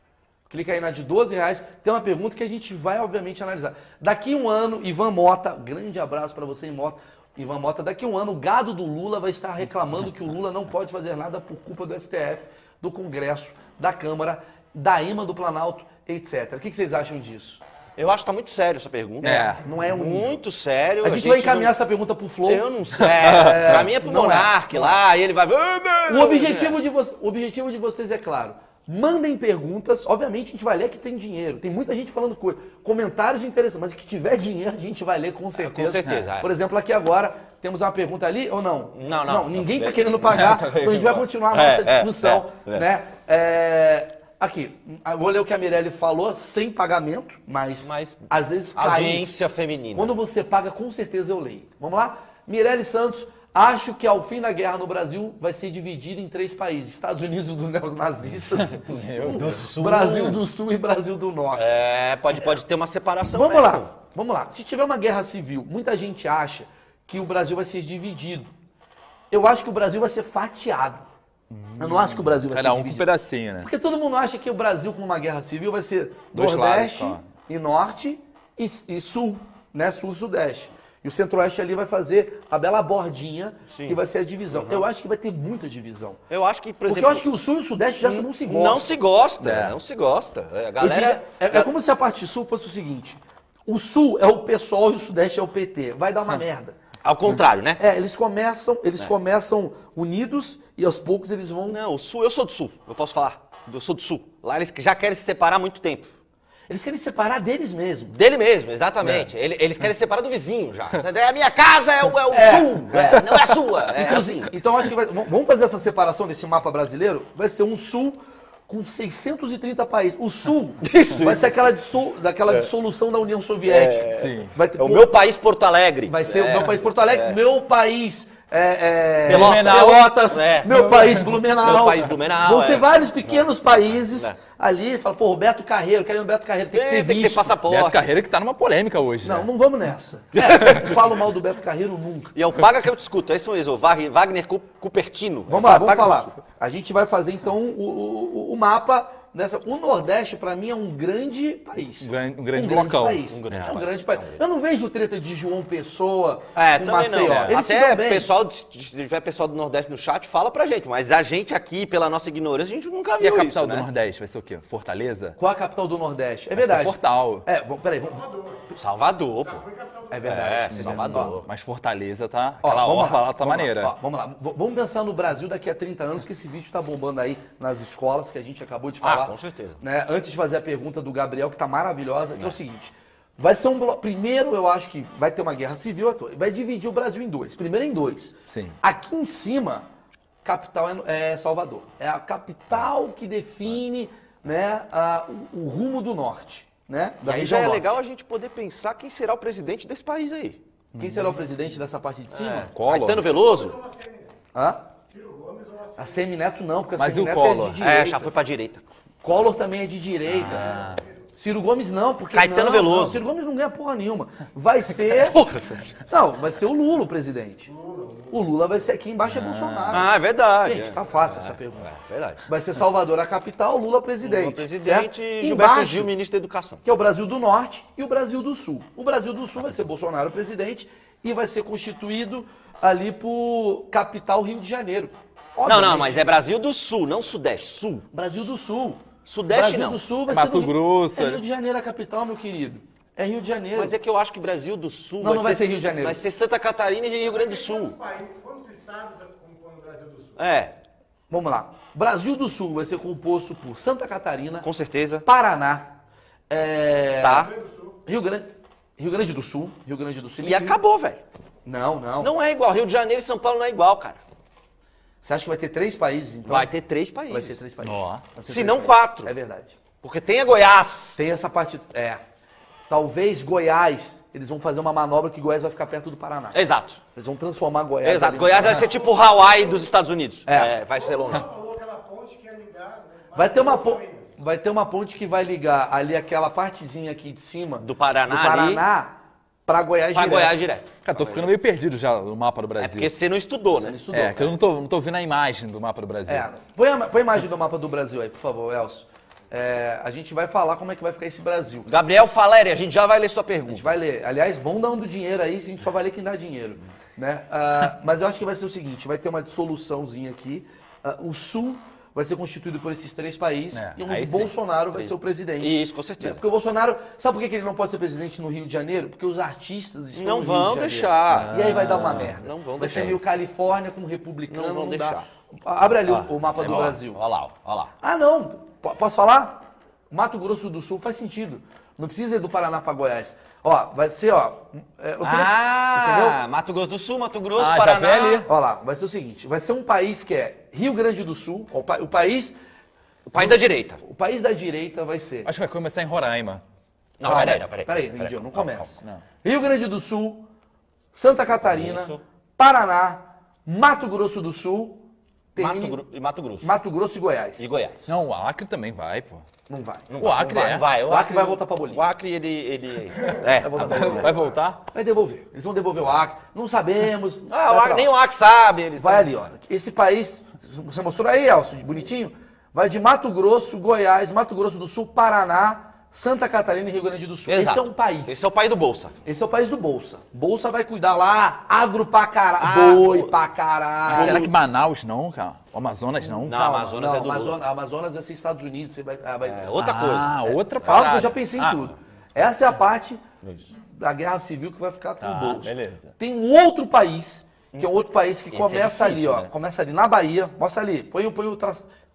Speaker 1: Clica aí na de doze reais. Tem uma pergunta que a gente vai, obviamente, analisar. Daqui um ano, Ivan Mota, grande abraço para você, Mota. Ivan Mota, daqui um ano, o gado do Lula vai estar reclamando que o Lula não pode fazer nada por culpa do S T F, do Congresso, da Câmara, da E M A do Planalto, etcétera. O que que vocês acham disso?
Speaker 3: Eu acho que tá muito sério essa pergunta.
Speaker 2: É.
Speaker 1: Não é um nível.
Speaker 3: Muito sério.
Speaker 1: A gente vai encaminhar
Speaker 3: não...
Speaker 1: essa pergunta pro Flow.
Speaker 3: Eu não sei. É, pra mim é pro
Speaker 1: não é.
Speaker 3: Monark lá, e ele vai.
Speaker 1: O objetivo, de vo- o objetivo de vocês é claro. Mandem perguntas. Obviamente a gente vai ler que tem dinheiro. Tem muita gente falando coisa. Comentários interessantes. Mas que tiver dinheiro a gente vai ler com certeza.
Speaker 3: com certeza, é.
Speaker 1: Por exemplo, aqui agora temos uma pergunta ali ou não?
Speaker 3: Não, não.
Speaker 1: ninguém
Speaker 3: Tá
Speaker 1: está querendo pagar.
Speaker 3: Tá
Speaker 1: Então a gente vai continuar a
Speaker 3: É,
Speaker 1: nossa
Speaker 3: é,
Speaker 1: discussão.
Speaker 3: é, é.
Speaker 1: Né? É, aqui, eu vou ler o que a Mirelle falou, sem pagamento, mas,
Speaker 3: Mas
Speaker 1: às vezes cai.
Speaker 3: Audiência feminina.
Speaker 1: Quando você paga, com certeza eu leio. Vamos lá? Mirelle Santos, acho que ao fim da guerra no Brasil vai ser dividido em três países. Estados Unidos do neonazistas, do Sul, Brasil do Sul e Brasil do Norte.
Speaker 3: É, pode, pode ter uma separação.
Speaker 1: Vamos
Speaker 3: mesmo.
Speaker 1: lá, vamos lá. Se tiver uma guerra civil, muita gente acha que o Brasil vai ser dividido. Eu acho que o Brasil vai ser fatiado. Eu não acho que o Brasil vai
Speaker 2: Cada
Speaker 1: ser
Speaker 2: um com um
Speaker 1: dividido.
Speaker 2: pedacinho, né?
Speaker 1: Porque todo mundo acha que o Brasil com uma guerra civil vai ser
Speaker 2: Dois
Speaker 1: Nordeste
Speaker 2: lados só.
Speaker 1: e Norte e, e Sul, né? Sul e Sudeste. E o Centro-Oeste ali vai fazer a bela bordinha, que vai ser a divisão. Eu acho que vai ter muita divisão.
Speaker 3: Eu acho que, por
Speaker 1: Porque
Speaker 3: exemplo.
Speaker 1: eu acho que o Sul e o Sudeste já não se gostam.
Speaker 3: Não se gosta,
Speaker 2: É.
Speaker 3: não se gosta. É, A
Speaker 1: Eu
Speaker 3: galera.
Speaker 1: diria- é, é como se a parte Sul fosse o seguinte: o Sul é o PSOL e o Sudeste é o P T. Vai dar uma merda.
Speaker 3: Ao contrário, né?
Speaker 1: É, eles começam, eles começam unidos e aos poucos eles vão.
Speaker 3: Não, o Sul, eu sou do Sul, eu posso falar. do sul do sul. Lá eles já querem se separar há muito tempo.
Speaker 4: Eles querem separar deles mesmos.
Speaker 3: Dele mesmo, exatamente. É. Ele- Eles querem se separar do vizinho já. A minha casa é o, é o sul, é, não é a sua. É assim.
Speaker 1: Então acho que vai- v- vamos fazer essa separação desse mapa brasileiro. Vai ser um sul com seiscentos e trinta países. O sul vai ser aquela, dissol, daquela dissolução da União Soviética.
Speaker 2: Sim.
Speaker 1: Vai, ter,
Speaker 3: É o
Speaker 1: pô,
Speaker 3: meu país Porto Alegre.
Speaker 1: vai ser o meu país Porto Alegre, meu país é, é,
Speaker 3: Pelotas.
Speaker 1: Pelotas,
Speaker 3: É.
Speaker 1: meu país Blumenau.
Speaker 3: Meu país Blumenau,
Speaker 1: Vão ser
Speaker 3: é.
Speaker 1: vários pequenos países
Speaker 3: É.
Speaker 1: ali. Fala, pô, Roberto Carreiro, quero ir no Beto Carreiro, tem que ter
Speaker 3: Tem, tem que ter
Speaker 1: visto.
Speaker 3: passaporte.
Speaker 2: Beto Carreiro que tá numa polêmica hoje.
Speaker 1: Não,
Speaker 2: né?
Speaker 1: não vamos nessa. É, não falo mal do Beto Carreiro nunca.
Speaker 3: E é o paga que eu discuto. É isso mesmo, o Wagner, Wagner Cu- Cupertino.
Speaker 1: Vamos lá, vamos
Speaker 3: Paga-
Speaker 1: falar. A gente vai fazer então o, o, o mapa dessa. O Nordeste, pra mim, é um grande país.
Speaker 2: Um grande- um grande local.
Speaker 1: País.
Speaker 3: Um grande
Speaker 1: é um
Speaker 3: país.
Speaker 1: grande país. Eu não vejo treta de João Pessoa
Speaker 3: É,
Speaker 1: com
Speaker 3: também
Speaker 1: Maceió.
Speaker 3: não.
Speaker 1: Eles se
Speaker 3: Até
Speaker 1: dão bem.
Speaker 3: pessoal, se tiver pessoal do Nordeste no chat, fala pra gente. Mas a gente aqui, pela nossa ignorância, a gente nunca
Speaker 2: E a
Speaker 3: viu
Speaker 2: capital
Speaker 3: isso,
Speaker 2: do
Speaker 3: né?
Speaker 2: Nordeste vai ser o quê? Fortaleza?
Speaker 1: Qual a capital do Nordeste? É
Speaker 2: É
Speaker 1: verdade.
Speaker 2: Fortal.
Speaker 1: É, vamos, peraí, vamos.
Speaker 3: Salvador, pô.
Speaker 1: É verdade.
Speaker 3: É,
Speaker 1: verdade.
Speaker 3: Salvador.
Speaker 2: Mas Fortaleza tá.
Speaker 1: Ó,
Speaker 2: Aquela
Speaker 1: vamos
Speaker 2: orla
Speaker 1: lá,
Speaker 2: lá tá
Speaker 1: vamos
Speaker 2: maneira.
Speaker 1: Lá, ó, vamos lá. V- Vamos pensar no Brasil daqui a trinta anos, que esse vídeo tá bombando aí nas escolas, que a gente acabou de falar.
Speaker 3: Ah, com certeza.
Speaker 1: Né? Antes de fazer a pergunta do Gabriel, que tá maravilhosa, que é o seguinte. Vai ser um bloco. Primeiro, eu acho que vai ter uma guerra civil, vai dividir o Brasil em dois. Primeiro em dois.
Speaker 2: Sim.
Speaker 1: Aqui em cima, capital é é Salvador. É a capital que define, né, a- o, o rumo do norte. Né,
Speaker 3: E
Speaker 1: da
Speaker 3: aí
Speaker 1: região
Speaker 3: já é
Speaker 1: norte.
Speaker 3: legal a gente poder pensar quem será o presidente desse país aí.
Speaker 1: Quem será o presidente dessa parte de cima?
Speaker 2: Collor.
Speaker 3: Caetano Veloso?
Speaker 1: Hã? A Semineto não, porque a
Speaker 2: Mas e o
Speaker 1: Semineto é
Speaker 2: Collor?
Speaker 1: de direita.
Speaker 3: É, já foi pra direita.
Speaker 1: Collor também é de direita. Ciro Gomes não, porque
Speaker 3: Caetano
Speaker 1: não,
Speaker 3: Veloso.
Speaker 1: não, Ciro Gomes não ganha porra nenhuma. Vai ser... Não, vai ser o Lula o presidente. O Lula vai ser aqui embaixo é Bolsonaro.
Speaker 3: Ah, é verdade.
Speaker 1: Gente,
Speaker 3: é.
Speaker 1: tá fácil essa pergunta.
Speaker 3: É verdade.
Speaker 1: Vai ser Salvador a capital, Lula presidente.
Speaker 3: Lula presidente
Speaker 1: certo?
Speaker 3: e Gilberto
Speaker 1: Embaixo,
Speaker 3: Gil, ministro da Educação.
Speaker 1: que é o Brasil do Norte e o Brasil do Sul. O Brasil do Sul vai ser Bolsonaro presidente e vai ser constituído ali por capital Rio de Janeiro.
Speaker 3: Não,
Speaker 1: Obviamente.
Speaker 3: não, mas é Brasil do Sul, não Sudeste. Sul.
Speaker 1: Brasil do Sul.
Speaker 3: Sudeste,
Speaker 1: Brasil
Speaker 3: não.
Speaker 1: do Sul vai
Speaker 2: Mato
Speaker 1: ser no Rio-
Speaker 2: Grosso,
Speaker 1: É
Speaker 2: ali.
Speaker 1: Rio de Janeiro a capital, meu querido. É Rio de Janeiro.
Speaker 3: Mas é que eu acho que Brasil do Sul
Speaker 1: Não, não vai ser Rio de Janeiro.
Speaker 3: Vai ser Santa Catarina e Rio Grande do Sul.
Speaker 6: Quantos estados compõem o Brasil do Sul?
Speaker 3: É,
Speaker 1: Vamos lá. Brasil do Sul vai ser composto por Santa Catarina,
Speaker 3: com certeza.
Speaker 1: Paraná, é,
Speaker 3: Tá.
Speaker 1: Rio Grande, Rio Grande do Sul, Rio Grande do Sul.
Speaker 3: E acabou, velho.
Speaker 1: Não, não,
Speaker 3: Não é igual. Rio de Janeiro e São Paulo não é igual, cara.
Speaker 1: Você acha que vai ter três países, então?
Speaker 3: Vai ter três países.
Speaker 1: Vai ser três países.
Speaker 2: Ó.
Speaker 1: Vai ser
Speaker 3: Se
Speaker 1: três
Speaker 3: não
Speaker 1: países.
Speaker 3: quatro.
Speaker 1: É verdade.
Speaker 3: Porque tem a Goiás.
Speaker 1: Tem essa parte. É. Talvez Goiás, eles vão fazer uma manobra que Goiás vai ficar perto do Paraná.
Speaker 3: Exato.
Speaker 1: Eles vão transformar Goiás.
Speaker 3: Exato.
Speaker 1: ali no
Speaker 3: Goiás vai
Speaker 1: Paraná.
Speaker 3: ser tipo o Hawaii dos Estados Unidos.
Speaker 1: É.
Speaker 3: vai ser longe.
Speaker 6: Falou aquela ponte que ia ligar. né?
Speaker 1: Vai ter uma ponte. Vai ter uma ponte que vai ligar ali aquela partezinha aqui de cima
Speaker 3: Do Paraná
Speaker 1: do Paraná pra Goiás
Speaker 3: Pra
Speaker 1: direto.
Speaker 3: Goiás direto.
Speaker 2: Cara, tô ficando meio perdido já no mapa do
Speaker 3: É
Speaker 2: Brasil.
Speaker 3: porque você não estudou, né?
Speaker 1: Ele estudou.
Speaker 2: É, que eu não tô, não tô vendo a imagem do mapa do Brasil.
Speaker 1: É, põe, a, põe a imagem do mapa do Brasil aí, por favor, Elcio. É, a gente vai falar como é que vai ficar esse Brasil.
Speaker 3: Gabriel Faleri, a gente já vai ler sua
Speaker 1: A
Speaker 3: pergunta.
Speaker 1: gente vai ler. Aliás, vão dando dinheiro aí, a gente só vai ler quem dá dinheiro. Né? Ah, mas eu acho que vai ser o seguinte, vai ter uma dissoluçãozinha aqui. Ah, o Sul vai ser constituído por esses três países
Speaker 2: É,
Speaker 1: e
Speaker 2: aí
Speaker 1: onde
Speaker 2: sim.
Speaker 1: Bolsonaro vai ser o presidente.
Speaker 3: Isso, com certeza.
Speaker 1: Porque o Bolsonaro... Sabe por que que ele não pode ser presidente no Rio de Janeiro? Porque os artistas estão
Speaker 3: Não
Speaker 1: no
Speaker 3: vão
Speaker 1: Rio de Janeiro.
Speaker 3: deixar.
Speaker 1: E aí vai dar uma merda.
Speaker 3: Não vão
Speaker 1: vai
Speaker 3: deixar
Speaker 1: ser meio
Speaker 3: isso.
Speaker 1: Califórnia com republicano,
Speaker 3: Não vão
Speaker 1: não
Speaker 3: deixar.
Speaker 1: dá. Abre ali
Speaker 3: Ah,
Speaker 1: o, o mapa do
Speaker 3: olha lá,
Speaker 1: Brasil.
Speaker 3: Olha lá, olha lá.
Speaker 1: Ah, não. P- posso falar? Mato Grosso do Sul faz sentido. Não precisa ir do Paraná para Goiás. Ó, vai ser, ó... é, eu queria-
Speaker 3: Ah, Mato Grosso do Sul, Mato Grosso,
Speaker 2: Ah, já
Speaker 3: Paraná.
Speaker 2: vê ali.
Speaker 1: Ó lá, vai ser o seguinte, vai ser um país que é Rio Grande do Sul, ó, o, pa- o país,
Speaker 3: O país da direita.
Speaker 1: o país da direita vai ser...
Speaker 2: Acho que vai começar em Roraima.
Speaker 3: Não,
Speaker 1: Calma,
Speaker 3: peraí, peraí.
Speaker 1: Peraí,
Speaker 3: peraí.
Speaker 1: Índio, não
Speaker 3: Calma,
Speaker 1: começa.
Speaker 2: calma.
Speaker 1: Rio Grande do Sul, Santa Catarina,
Speaker 3: Isso.
Speaker 1: Paraná, Mato Grosso do Sul,
Speaker 3: calma.
Speaker 1: termina
Speaker 3: Mato,
Speaker 1: em
Speaker 3: Gro- e Mato Grosso.
Speaker 1: Mato Grosso e Goiás.
Speaker 3: E Goiás.
Speaker 2: Não, o Acre também vai, pô.
Speaker 1: Não vai.
Speaker 3: Não
Speaker 2: O
Speaker 3: vai,
Speaker 2: Acre
Speaker 3: não vai,
Speaker 2: é.
Speaker 3: não vai.
Speaker 1: O Acre vai voltar pra Bolívia.
Speaker 3: O Acre, ele... ele... É,
Speaker 1: Vai voltar pra Bolívia.
Speaker 2: Vai voltar?
Speaker 1: Vai devolver. Eles vão devolver o Acre. Não sabemos.
Speaker 3: Ah, o
Speaker 1: Vai
Speaker 3: Acre,
Speaker 1: pra
Speaker 3: nem
Speaker 1: lá.
Speaker 3: o Acre sabe. Eles
Speaker 1: Vai
Speaker 3: tão-
Speaker 1: ali, ó. Esse país, você mostrou aí, Elcio, bonitinho? Vai de Mato Grosso, Goiás, Mato Grosso do Sul, Paraná, Santa Catarina e Rio Grande do Sul.
Speaker 3: Exato.
Speaker 1: Esse é um país.
Speaker 3: Esse é o país do Bolsa.
Speaker 1: Esse é o país do Bolsa. Bolsa vai cuidar lá, agro pra caralho,
Speaker 3: Ah,
Speaker 1: boi
Speaker 3: pô.
Speaker 1: pra
Speaker 2: Mas
Speaker 1: caralho.
Speaker 2: será que Manaus não, cara? O Amazonas não?
Speaker 3: Não,
Speaker 1: Calma,
Speaker 3: Amazonas
Speaker 1: não,
Speaker 3: é do
Speaker 1: Amazonas, Amazonas vai ser Estados Unidos. Você vai, ah, vai-
Speaker 3: É, outra coisa.
Speaker 2: Ah, outra
Speaker 1: Calma,
Speaker 2: parada.
Speaker 1: que eu já pensei em
Speaker 2: Ah,
Speaker 1: tudo. Essa é a parte da guerra civil que vai ficar com
Speaker 2: Tá,
Speaker 1: o Bolsa.
Speaker 2: beleza.
Speaker 1: Tem um outro país, que é um outro país que
Speaker 3: Esse é
Speaker 1: começa
Speaker 3: difícil,
Speaker 1: ali, ó.
Speaker 3: né?
Speaker 1: Começa ali na Bahia. Mostra ali. Põe, o- põe o tra...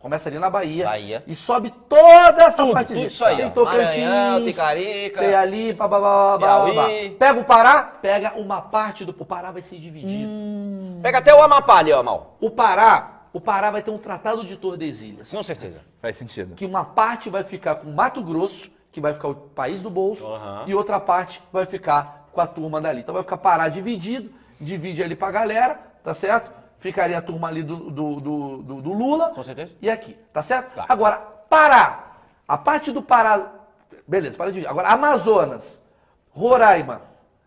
Speaker 1: Começa ali na Bahia.
Speaker 3: Bahia.
Speaker 1: E sobe toda essa
Speaker 3: Tudo,
Speaker 1: parte
Speaker 3: tudo isso aí,
Speaker 1: Tem
Speaker 3: ó.
Speaker 1: Tocantins,
Speaker 3: Maranhão, tem Carica,
Speaker 1: tem ali, pá, pá, pá, pá,
Speaker 3: Piauí.
Speaker 1: pá. Pega o Pará, pega uma parte do... O Pará vai ser dividido.
Speaker 3: Pega até o Amapá ali, ó, Mal.
Speaker 1: O Pará, o Pará vai ter um tratado de Tordesilhas.
Speaker 3: Com certeza.
Speaker 2: Faz sentido.
Speaker 1: Que uma parte vai ficar com Mato Grosso, que vai ficar o país do bolso,
Speaker 3: Aham.
Speaker 1: e outra parte vai ficar com a turma dali. Então vai ficar Pará dividido, divide ali pra galera, tá certo? Ficaria a turma ali do, do, do, do- do Lula.
Speaker 3: Com certeza.
Speaker 1: E aqui, tá certo?
Speaker 3: Tá.
Speaker 1: Agora, Pará. A parte do Pará... Beleza, para de dividir. Agora, Amazonas, Roraima,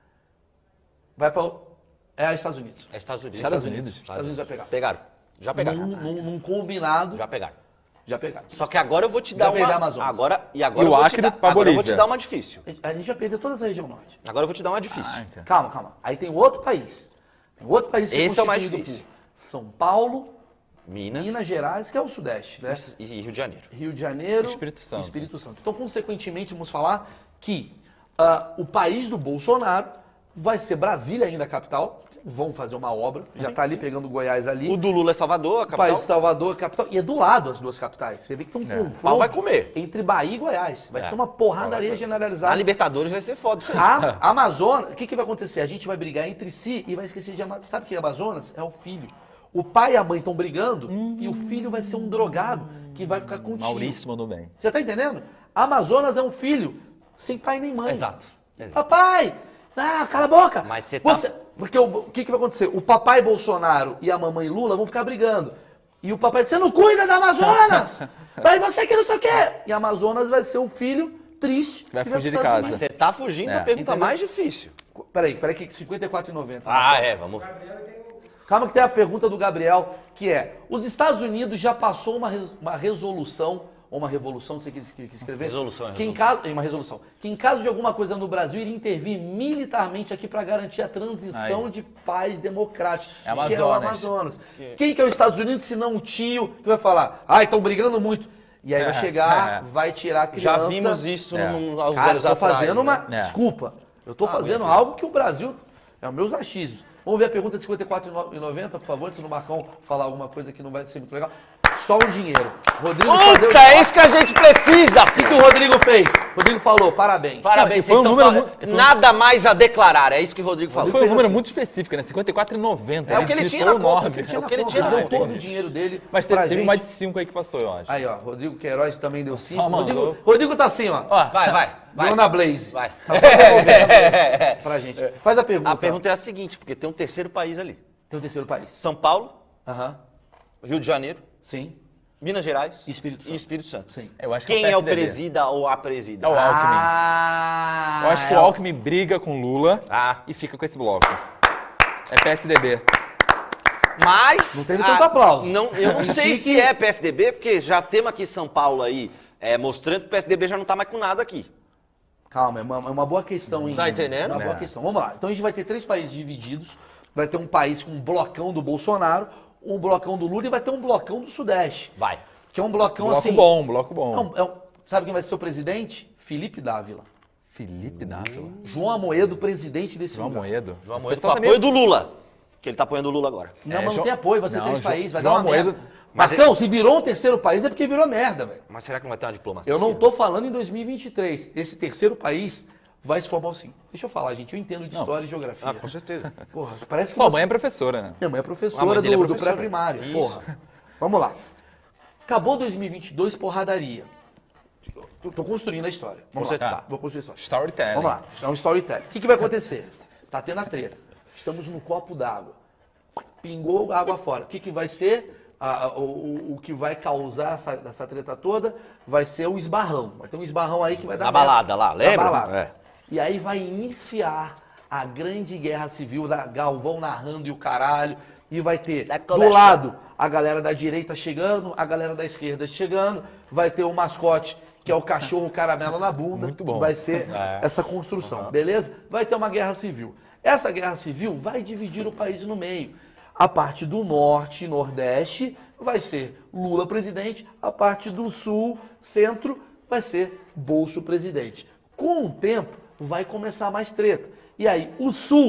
Speaker 1: vai para é Estados Unidos.
Speaker 3: É Estados Unidos.
Speaker 2: Estados Unidos.
Speaker 1: Estados Unidos vai pegar.
Speaker 3: Pegaram. Já pegaram.
Speaker 1: Num, num- num combinado, já,
Speaker 3: Já pegaram.
Speaker 1: pegaram.
Speaker 3: Só que agora eu vou te
Speaker 1: Já
Speaker 3: dar
Speaker 1: perdi
Speaker 3: uma...
Speaker 1: a Amazonas.
Speaker 3: Agora, e agora
Speaker 2: E
Speaker 3: eu
Speaker 2: o
Speaker 3: vou te
Speaker 2: Acre
Speaker 3: dar,
Speaker 2: pra
Speaker 3: agora eu vou te
Speaker 2: Bolívia.
Speaker 3: dar uma difícil.
Speaker 1: A gente vai perder toda essa região norte.
Speaker 3: Agora eu vou te dar uma difícil.
Speaker 2: Ah, então.
Speaker 1: Calma, calma. Aí tem outro país. Tem outro país que
Speaker 3: Esse é o mais
Speaker 1: constituído
Speaker 3: difícil.
Speaker 1: por São Paulo,
Speaker 3: Minas,
Speaker 1: Minas Gerais, que é o Sudeste, né?
Speaker 3: e Rio de Janeiro.
Speaker 1: Rio de Janeiro
Speaker 2: Espírito Santo.
Speaker 1: e Espírito Santo. Então, consequentemente, vamos falar que ah, o país do Bolsonaro vai ser Brasília ainda a capital. Vão fazer uma obra. Já está ali pegando Goiás ali.
Speaker 3: O do Lula é Salvador, a
Speaker 1: O
Speaker 3: capital.
Speaker 1: país de Salvador, capital. E é do lado as duas capitais. Você vê que tem um
Speaker 3: Pau
Speaker 1: confronto
Speaker 3: vai comer.
Speaker 1: entre Bahia e Goiás. Vai
Speaker 3: É.
Speaker 1: ser uma porradaria
Speaker 3: A
Speaker 1: generalizada.
Speaker 3: Libertadores vai ser foda isso aí.
Speaker 1: A Amazonas, o que, que vai acontecer? A gente vai brigar entre si e vai esquecer de Amazonas. Sabe o que é Amazonas? É o filho. O pai e a mãe estão brigando e o filho vai ser um drogado que vai ficar contigo.
Speaker 2: Maurício mandou bem.
Speaker 1: Você tá entendendo? Amazonas é um filho sem pai nem mãe.
Speaker 3: Exato. Exato.
Speaker 1: Papai! Ah, cala a boca!
Speaker 3: Mas você tá-
Speaker 1: Porque o, o que, que vai acontecer? O papai Bolsonaro e a mamãe Lula vão ficar brigando. E o papai, você não cuida da Amazonas! Vai você que não sei o quê! E a Amazonas vai ser o filho triste.
Speaker 2: Vai
Speaker 1: que
Speaker 2: fugir
Speaker 1: pros
Speaker 2: de
Speaker 1: Estados
Speaker 2: casa.
Speaker 1: Unidos.
Speaker 3: Você tá fugindo
Speaker 2: É.
Speaker 3: da pergunta
Speaker 1: Entendeu?
Speaker 3: mais difícil.
Speaker 1: Peraí, peraí, que cinquenta e quatro e noventa.
Speaker 3: Ah, é, vamos.
Speaker 1: Calma que tem a pergunta do Gabriel, que é, os Estados Unidos já passou uma, res- uma resolução, ou uma revolução, não sei o que ele quis escrever.
Speaker 3: Resolução, é
Speaker 1: que em
Speaker 3: resolução.
Speaker 1: caso, é uma resolução. Que em caso de alguma coisa no Brasil, iria intervir militarmente aqui para garantir a transição
Speaker 2: Aí.
Speaker 1: de paz democrática.
Speaker 2: É
Speaker 1: Que é o
Speaker 2: Amazonas.
Speaker 1: Amazonas. Quem que é os Estados Unidos, se não o tio, que vai falar, ai, estão brigando muito. E aí vai
Speaker 2: É,
Speaker 1: chegar,
Speaker 2: é.
Speaker 1: vai tirar a criança.
Speaker 3: Já vimos isso
Speaker 2: É.
Speaker 3: num, aos
Speaker 1: Cara, eu
Speaker 3: anos
Speaker 1: tô
Speaker 3: atrás.
Speaker 1: fazendo uma...
Speaker 3: né?
Speaker 2: É.
Speaker 1: Desculpa. Eu tô fazendo algo que o Brasil... É os meus achismos. Vamos ver a pergunta de cinquenta e quatro e noventa, por favor, antes do Marcão falar alguma coisa que não vai ser muito legal. Só o dinheiro. Rodrigo só deu...
Speaker 3: Puta, é isso que a gente precisa!
Speaker 1: O que, que o Rodrigo fez? O Rodrigo falou, parabéns.
Speaker 3: Parabéns,
Speaker 2: Foi
Speaker 3: vocês
Speaker 2: um
Speaker 3: estão
Speaker 2: número
Speaker 3: falando.
Speaker 2: muito- foi um-
Speaker 3: Nada mais a declarar, é isso que o Rodrigo falou.
Speaker 2: Foi um
Speaker 1: fez
Speaker 2: número
Speaker 1: assim.
Speaker 2: muito específico, né? cinquenta e quatro e noventa.
Speaker 3: É o que ele tinha na
Speaker 2: digitou
Speaker 3: conta,
Speaker 2: nove.
Speaker 3: é o que ele
Speaker 1: Pô,
Speaker 3: tinha na
Speaker 1: deu
Speaker 3: conta.
Speaker 1: todo o dinheiro dele
Speaker 2: Mas
Speaker 1: pra
Speaker 2: teve, teve
Speaker 1: gente.
Speaker 2: mais de cinco aí que passou, eu acho.
Speaker 1: Aí, ó, Rodrigo Queiroz também deu cinco.
Speaker 2: Só mandou.
Speaker 1: Rodrigo, Rodrigo tá assim, ó.
Speaker 2: Ó,
Speaker 3: Vai, vai, vai.
Speaker 1: Dona Blaze.
Speaker 3: Vai.
Speaker 1: Tá só devolvendo pra gente. Faz a pergunta.
Speaker 3: A pergunta é a seguinte, porque tem um terceiro país ali.
Speaker 1: Tem o terceiro país.
Speaker 3: São Paulo,
Speaker 1: Aham.
Speaker 3: Rio de Janeiro,
Speaker 1: Sim.
Speaker 3: Minas Gerais
Speaker 1: E Espírito Santo.
Speaker 3: e Espírito Santo.
Speaker 1: Sim.
Speaker 2: eu acho que
Speaker 3: Quem
Speaker 2: é
Speaker 3: é
Speaker 2: o
Speaker 3: o
Speaker 2: P S D B.
Speaker 3: presida ou a presida?
Speaker 2: É o Alckmin.
Speaker 1: Ah,
Speaker 2: Eu acho que
Speaker 1: é
Speaker 2: o Alckmin briga com Lula
Speaker 3: Ah.
Speaker 2: e fica com esse bloco. É P S D B.
Speaker 3: Mas...
Speaker 1: Não teve
Speaker 3: a-
Speaker 1: tanto aplauso.
Speaker 3: Não, eu não
Speaker 1: Senti
Speaker 3: sei
Speaker 1: que-
Speaker 3: se é P S D B, porque já temos aqui São Paulo aí, é, mostrando que o P S D B já não tá mais com nada aqui.
Speaker 1: Calma, é uma, é uma boa questão, hein?
Speaker 3: Tá entendendo?
Speaker 1: Uma boa
Speaker 2: É.
Speaker 1: questão. Vamos lá. Então a gente vai ter três países divididos. Vai ter um país com um blocão do Bolsonaro, um blocão do Lula e vai ter um blocão do Sudeste.
Speaker 3: Vai.
Speaker 1: Que é um blocão
Speaker 2: Bloco
Speaker 1: assim...
Speaker 2: bom, bloco
Speaker 1: é
Speaker 2: bom.
Speaker 1: um- é um- sabe quem vai ser o presidente? Felipe Dávila.
Speaker 2: Felipe Dávila.
Speaker 1: João Amoedo, presidente desse
Speaker 2: João
Speaker 1: lugar.
Speaker 2: Amoedo.
Speaker 3: João
Speaker 2: Esse
Speaker 3: Amoedo com
Speaker 2: pessoal
Speaker 3: apoio
Speaker 2: também-
Speaker 3: do Lula. Que ele tá apoiando o Lula agora.
Speaker 1: Não,
Speaker 2: É,
Speaker 1: mas não
Speaker 2: João-
Speaker 1: tem apoio, vai ser
Speaker 2: não,
Speaker 1: três
Speaker 2: João-
Speaker 1: países, vai
Speaker 2: João
Speaker 1: dar uma
Speaker 2: Amoedo-
Speaker 1: merda.
Speaker 3: Mas
Speaker 1: Marcão, se virou um terceiro país é porque virou merda, velho.
Speaker 3: Mas será que não vai ter uma diplomacia?
Speaker 1: Eu não tô falando em dois mil e vinte e três. Esse terceiro país vai se formar assim. Deixa eu falar, gente. Eu entendo de história e geografia.
Speaker 3: Ah, com certeza.
Speaker 1: Porra, parece que
Speaker 2: Pô, a
Speaker 1: você...
Speaker 2: mãe é professora, né?
Speaker 1: Minha mãe é
Speaker 3: A
Speaker 1: professora
Speaker 3: mãe dele é
Speaker 1: do, do
Speaker 3: professora.
Speaker 1: pré-primário.
Speaker 3: Isso.
Speaker 1: Porra. Vamos lá. Acabou dois mil e vinte e dois, porradaria. Tô, tô construindo a história. Vamos
Speaker 3: Com
Speaker 1: lá.
Speaker 3: certeza.
Speaker 1: Vou construir a história.
Speaker 2: Storytelling.
Speaker 1: Vamos lá. Isso é um storytelling. O que, que vai acontecer? Tá tendo a treta. Estamos num copo d'água. Pingou água fora. O que, que vai ser? A- a- o, o- o que vai causar essa, essa treta toda vai ser o esbarrão. Vai ter um esbarrão aí que vai dar
Speaker 3: Na
Speaker 1: merda.
Speaker 3: balada lá,
Speaker 1: Na
Speaker 3: lembra?
Speaker 1: balada.
Speaker 3: É.
Speaker 1: E aí vai iniciar a grande guerra civil, da Galvão narrando e o caralho. E vai ter
Speaker 3: Vai
Speaker 1: do
Speaker 3: começar.
Speaker 1: lado a galera da direita chegando, a galera da esquerda chegando. Vai ter o mascote, que é o cachorro caramelo na bunda.
Speaker 2: Muito bom.
Speaker 1: Vai ser
Speaker 3: É.
Speaker 1: essa construção, beleza? Vai ter uma guerra civil. Essa guerra civil vai dividir o país no meio. A parte do norte e nordeste vai ser Lula presidente, a parte do sul, centro, vai ser Bolso presidente. Com o tempo, vai começar mais treta. E aí, o sul,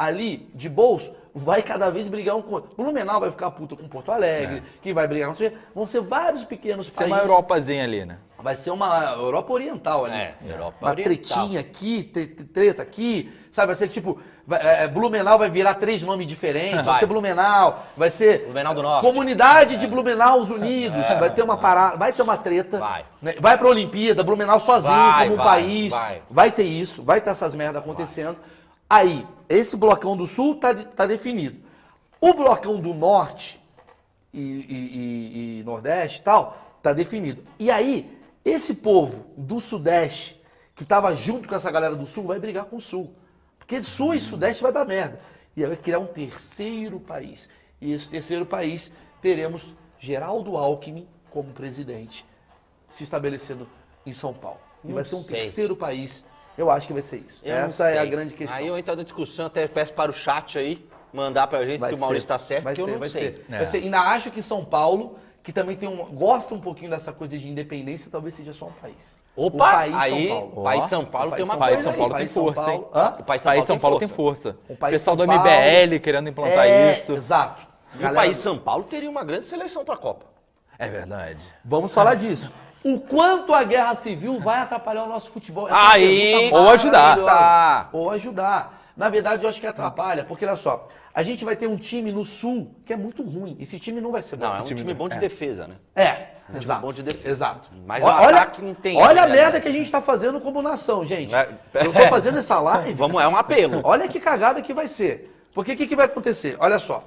Speaker 1: ali, de bolso, vai cada vez brigar um com o outro. Blumenau vai ficar puto com Porto Alegre, é. que vai brigar com... Vão ser vários pequenos
Speaker 2: Vai
Speaker 1: países.
Speaker 2: ser uma Europazinha ali, né?
Speaker 1: Vai ser uma Europa Oriental ali.
Speaker 3: É, Europa
Speaker 1: uma
Speaker 3: Oriental.
Speaker 1: tretinha aqui, treta aqui, sabe? Vai ser tipo, vai, é, Blumenau vai virar três nomes diferentes, vai. vai ser Blumenau, vai ser...
Speaker 3: Blumenau do Norte.
Speaker 1: Comunidade é. de Blumenau Unidos, é. vai ter uma parada, vai ter uma treta.
Speaker 3: Vai.
Speaker 1: Né? Vai pra Olimpíada, Blumenau sozinho
Speaker 3: vai,
Speaker 1: como um
Speaker 3: vai,
Speaker 1: país.
Speaker 3: Vai.
Speaker 1: vai ter isso, vai ter essas merdas acontecendo. Vai. Aí, esse blocão do Sul tá, tá definido. O blocão do Norte e, e, e, e Nordeste e tal, tá definido. E aí... Esse povo do Sudeste, que estava junto com essa galera do Sul, vai brigar com o Sul. Porque Sul e Sudeste vai dar merda. E aí vai criar um terceiro país. E esse terceiro país, teremos Geraldo Alckmin como presidente, se estabelecendo em São Paulo. E
Speaker 3: não
Speaker 1: vai ser um
Speaker 3: sei.
Speaker 1: terceiro país. Eu acho que vai ser isso.
Speaker 3: Eu
Speaker 1: Essa é a grande questão.
Speaker 3: Aí eu entro na discussão, até peço para o chat aí, mandar pra gente
Speaker 1: vai
Speaker 3: se
Speaker 1: ser,
Speaker 3: o Maurício tá certo,
Speaker 1: vai
Speaker 3: que
Speaker 1: ser,
Speaker 3: eu não
Speaker 1: vai
Speaker 3: sei.
Speaker 1: Ser.
Speaker 2: É.
Speaker 1: Vai ser. Ainda acho que São Paulo... que também tem um, gosta um pouquinho dessa coisa de independência, talvez seja só um país.
Speaker 3: Opa,
Speaker 1: o país
Speaker 3: aí,
Speaker 1: São Paulo.
Speaker 3: o país São Paulo
Speaker 1: O
Speaker 3: tem uma
Speaker 2: O país
Speaker 3: coisa
Speaker 2: São Paulo
Speaker 3: aí.
Speaker 2: tem
Speaker 1: País São
Speaker 2: força, hein?
Speaker 1: Paulo- Hã?
Speaker 3: O país
Speaker 2: O país São Paulo tem
Speaker 3: força.
Speaker 2: força.
Speaker 1: O
Speaker 2: O
Speaker 1: país
Speaker 2: pessoal
Speaker 1: São
Speaker 2: do M B L
Speaker 1: Paulo-
Speaker 2: querendo implantar
Speaker 1: É,
Speaker 2: isso.
Speaker 1: Exato.
Speaker 3: E o
Speaker 1: Galera,
Speaker 3: país São Paulo teria uma grande seleção pra Copa.
Speaker 2: É verdade.
Speaker 1: Vamos falar disso. O quanto a guerra civil vai atrapalhar o nosso futebol? Essa
Speaker 3: Aí,
Speaker 1: pergunta
Speaker 2: ou ajudar.
Speaker 1: maravilhosa.
Speaker 3: Tá.
Speaker 1: Ou ajudar. Na verdade, eu acho que atrapalha, porque olha só, a gente vai ter um time no Sul que é muito ruim. Esse time não vai ser bom.
Speaker 3: Não, é um time, bom de
Speaker 2: é.
Speaker 3: defesa, né?
Speaker 1: É,
Speaker 3: Um time
Speaker 1: exato.
Speaker 3: bom de defesa.
Speaker 1: Exato.
Speaker 3: Mas
Speaker 1: O-
Speaker 3: o
Speaker 1: olha,
Speaker 3: ataque não tem.
Speaker 1: Olha a
Speaker 3: né,
Speaker 1: merda
Speaker 3: né?
Speaker 1: que a gente tá fazendo como nação, gente.
Speaker 3: É.
Speaker 1: Eu tô fazendo essa live.
Speaker 3: Vamos, é um apelo.
Speaker 1: Olha que cagada que vai ser. Porque o que, que vai acontecer? Olha só.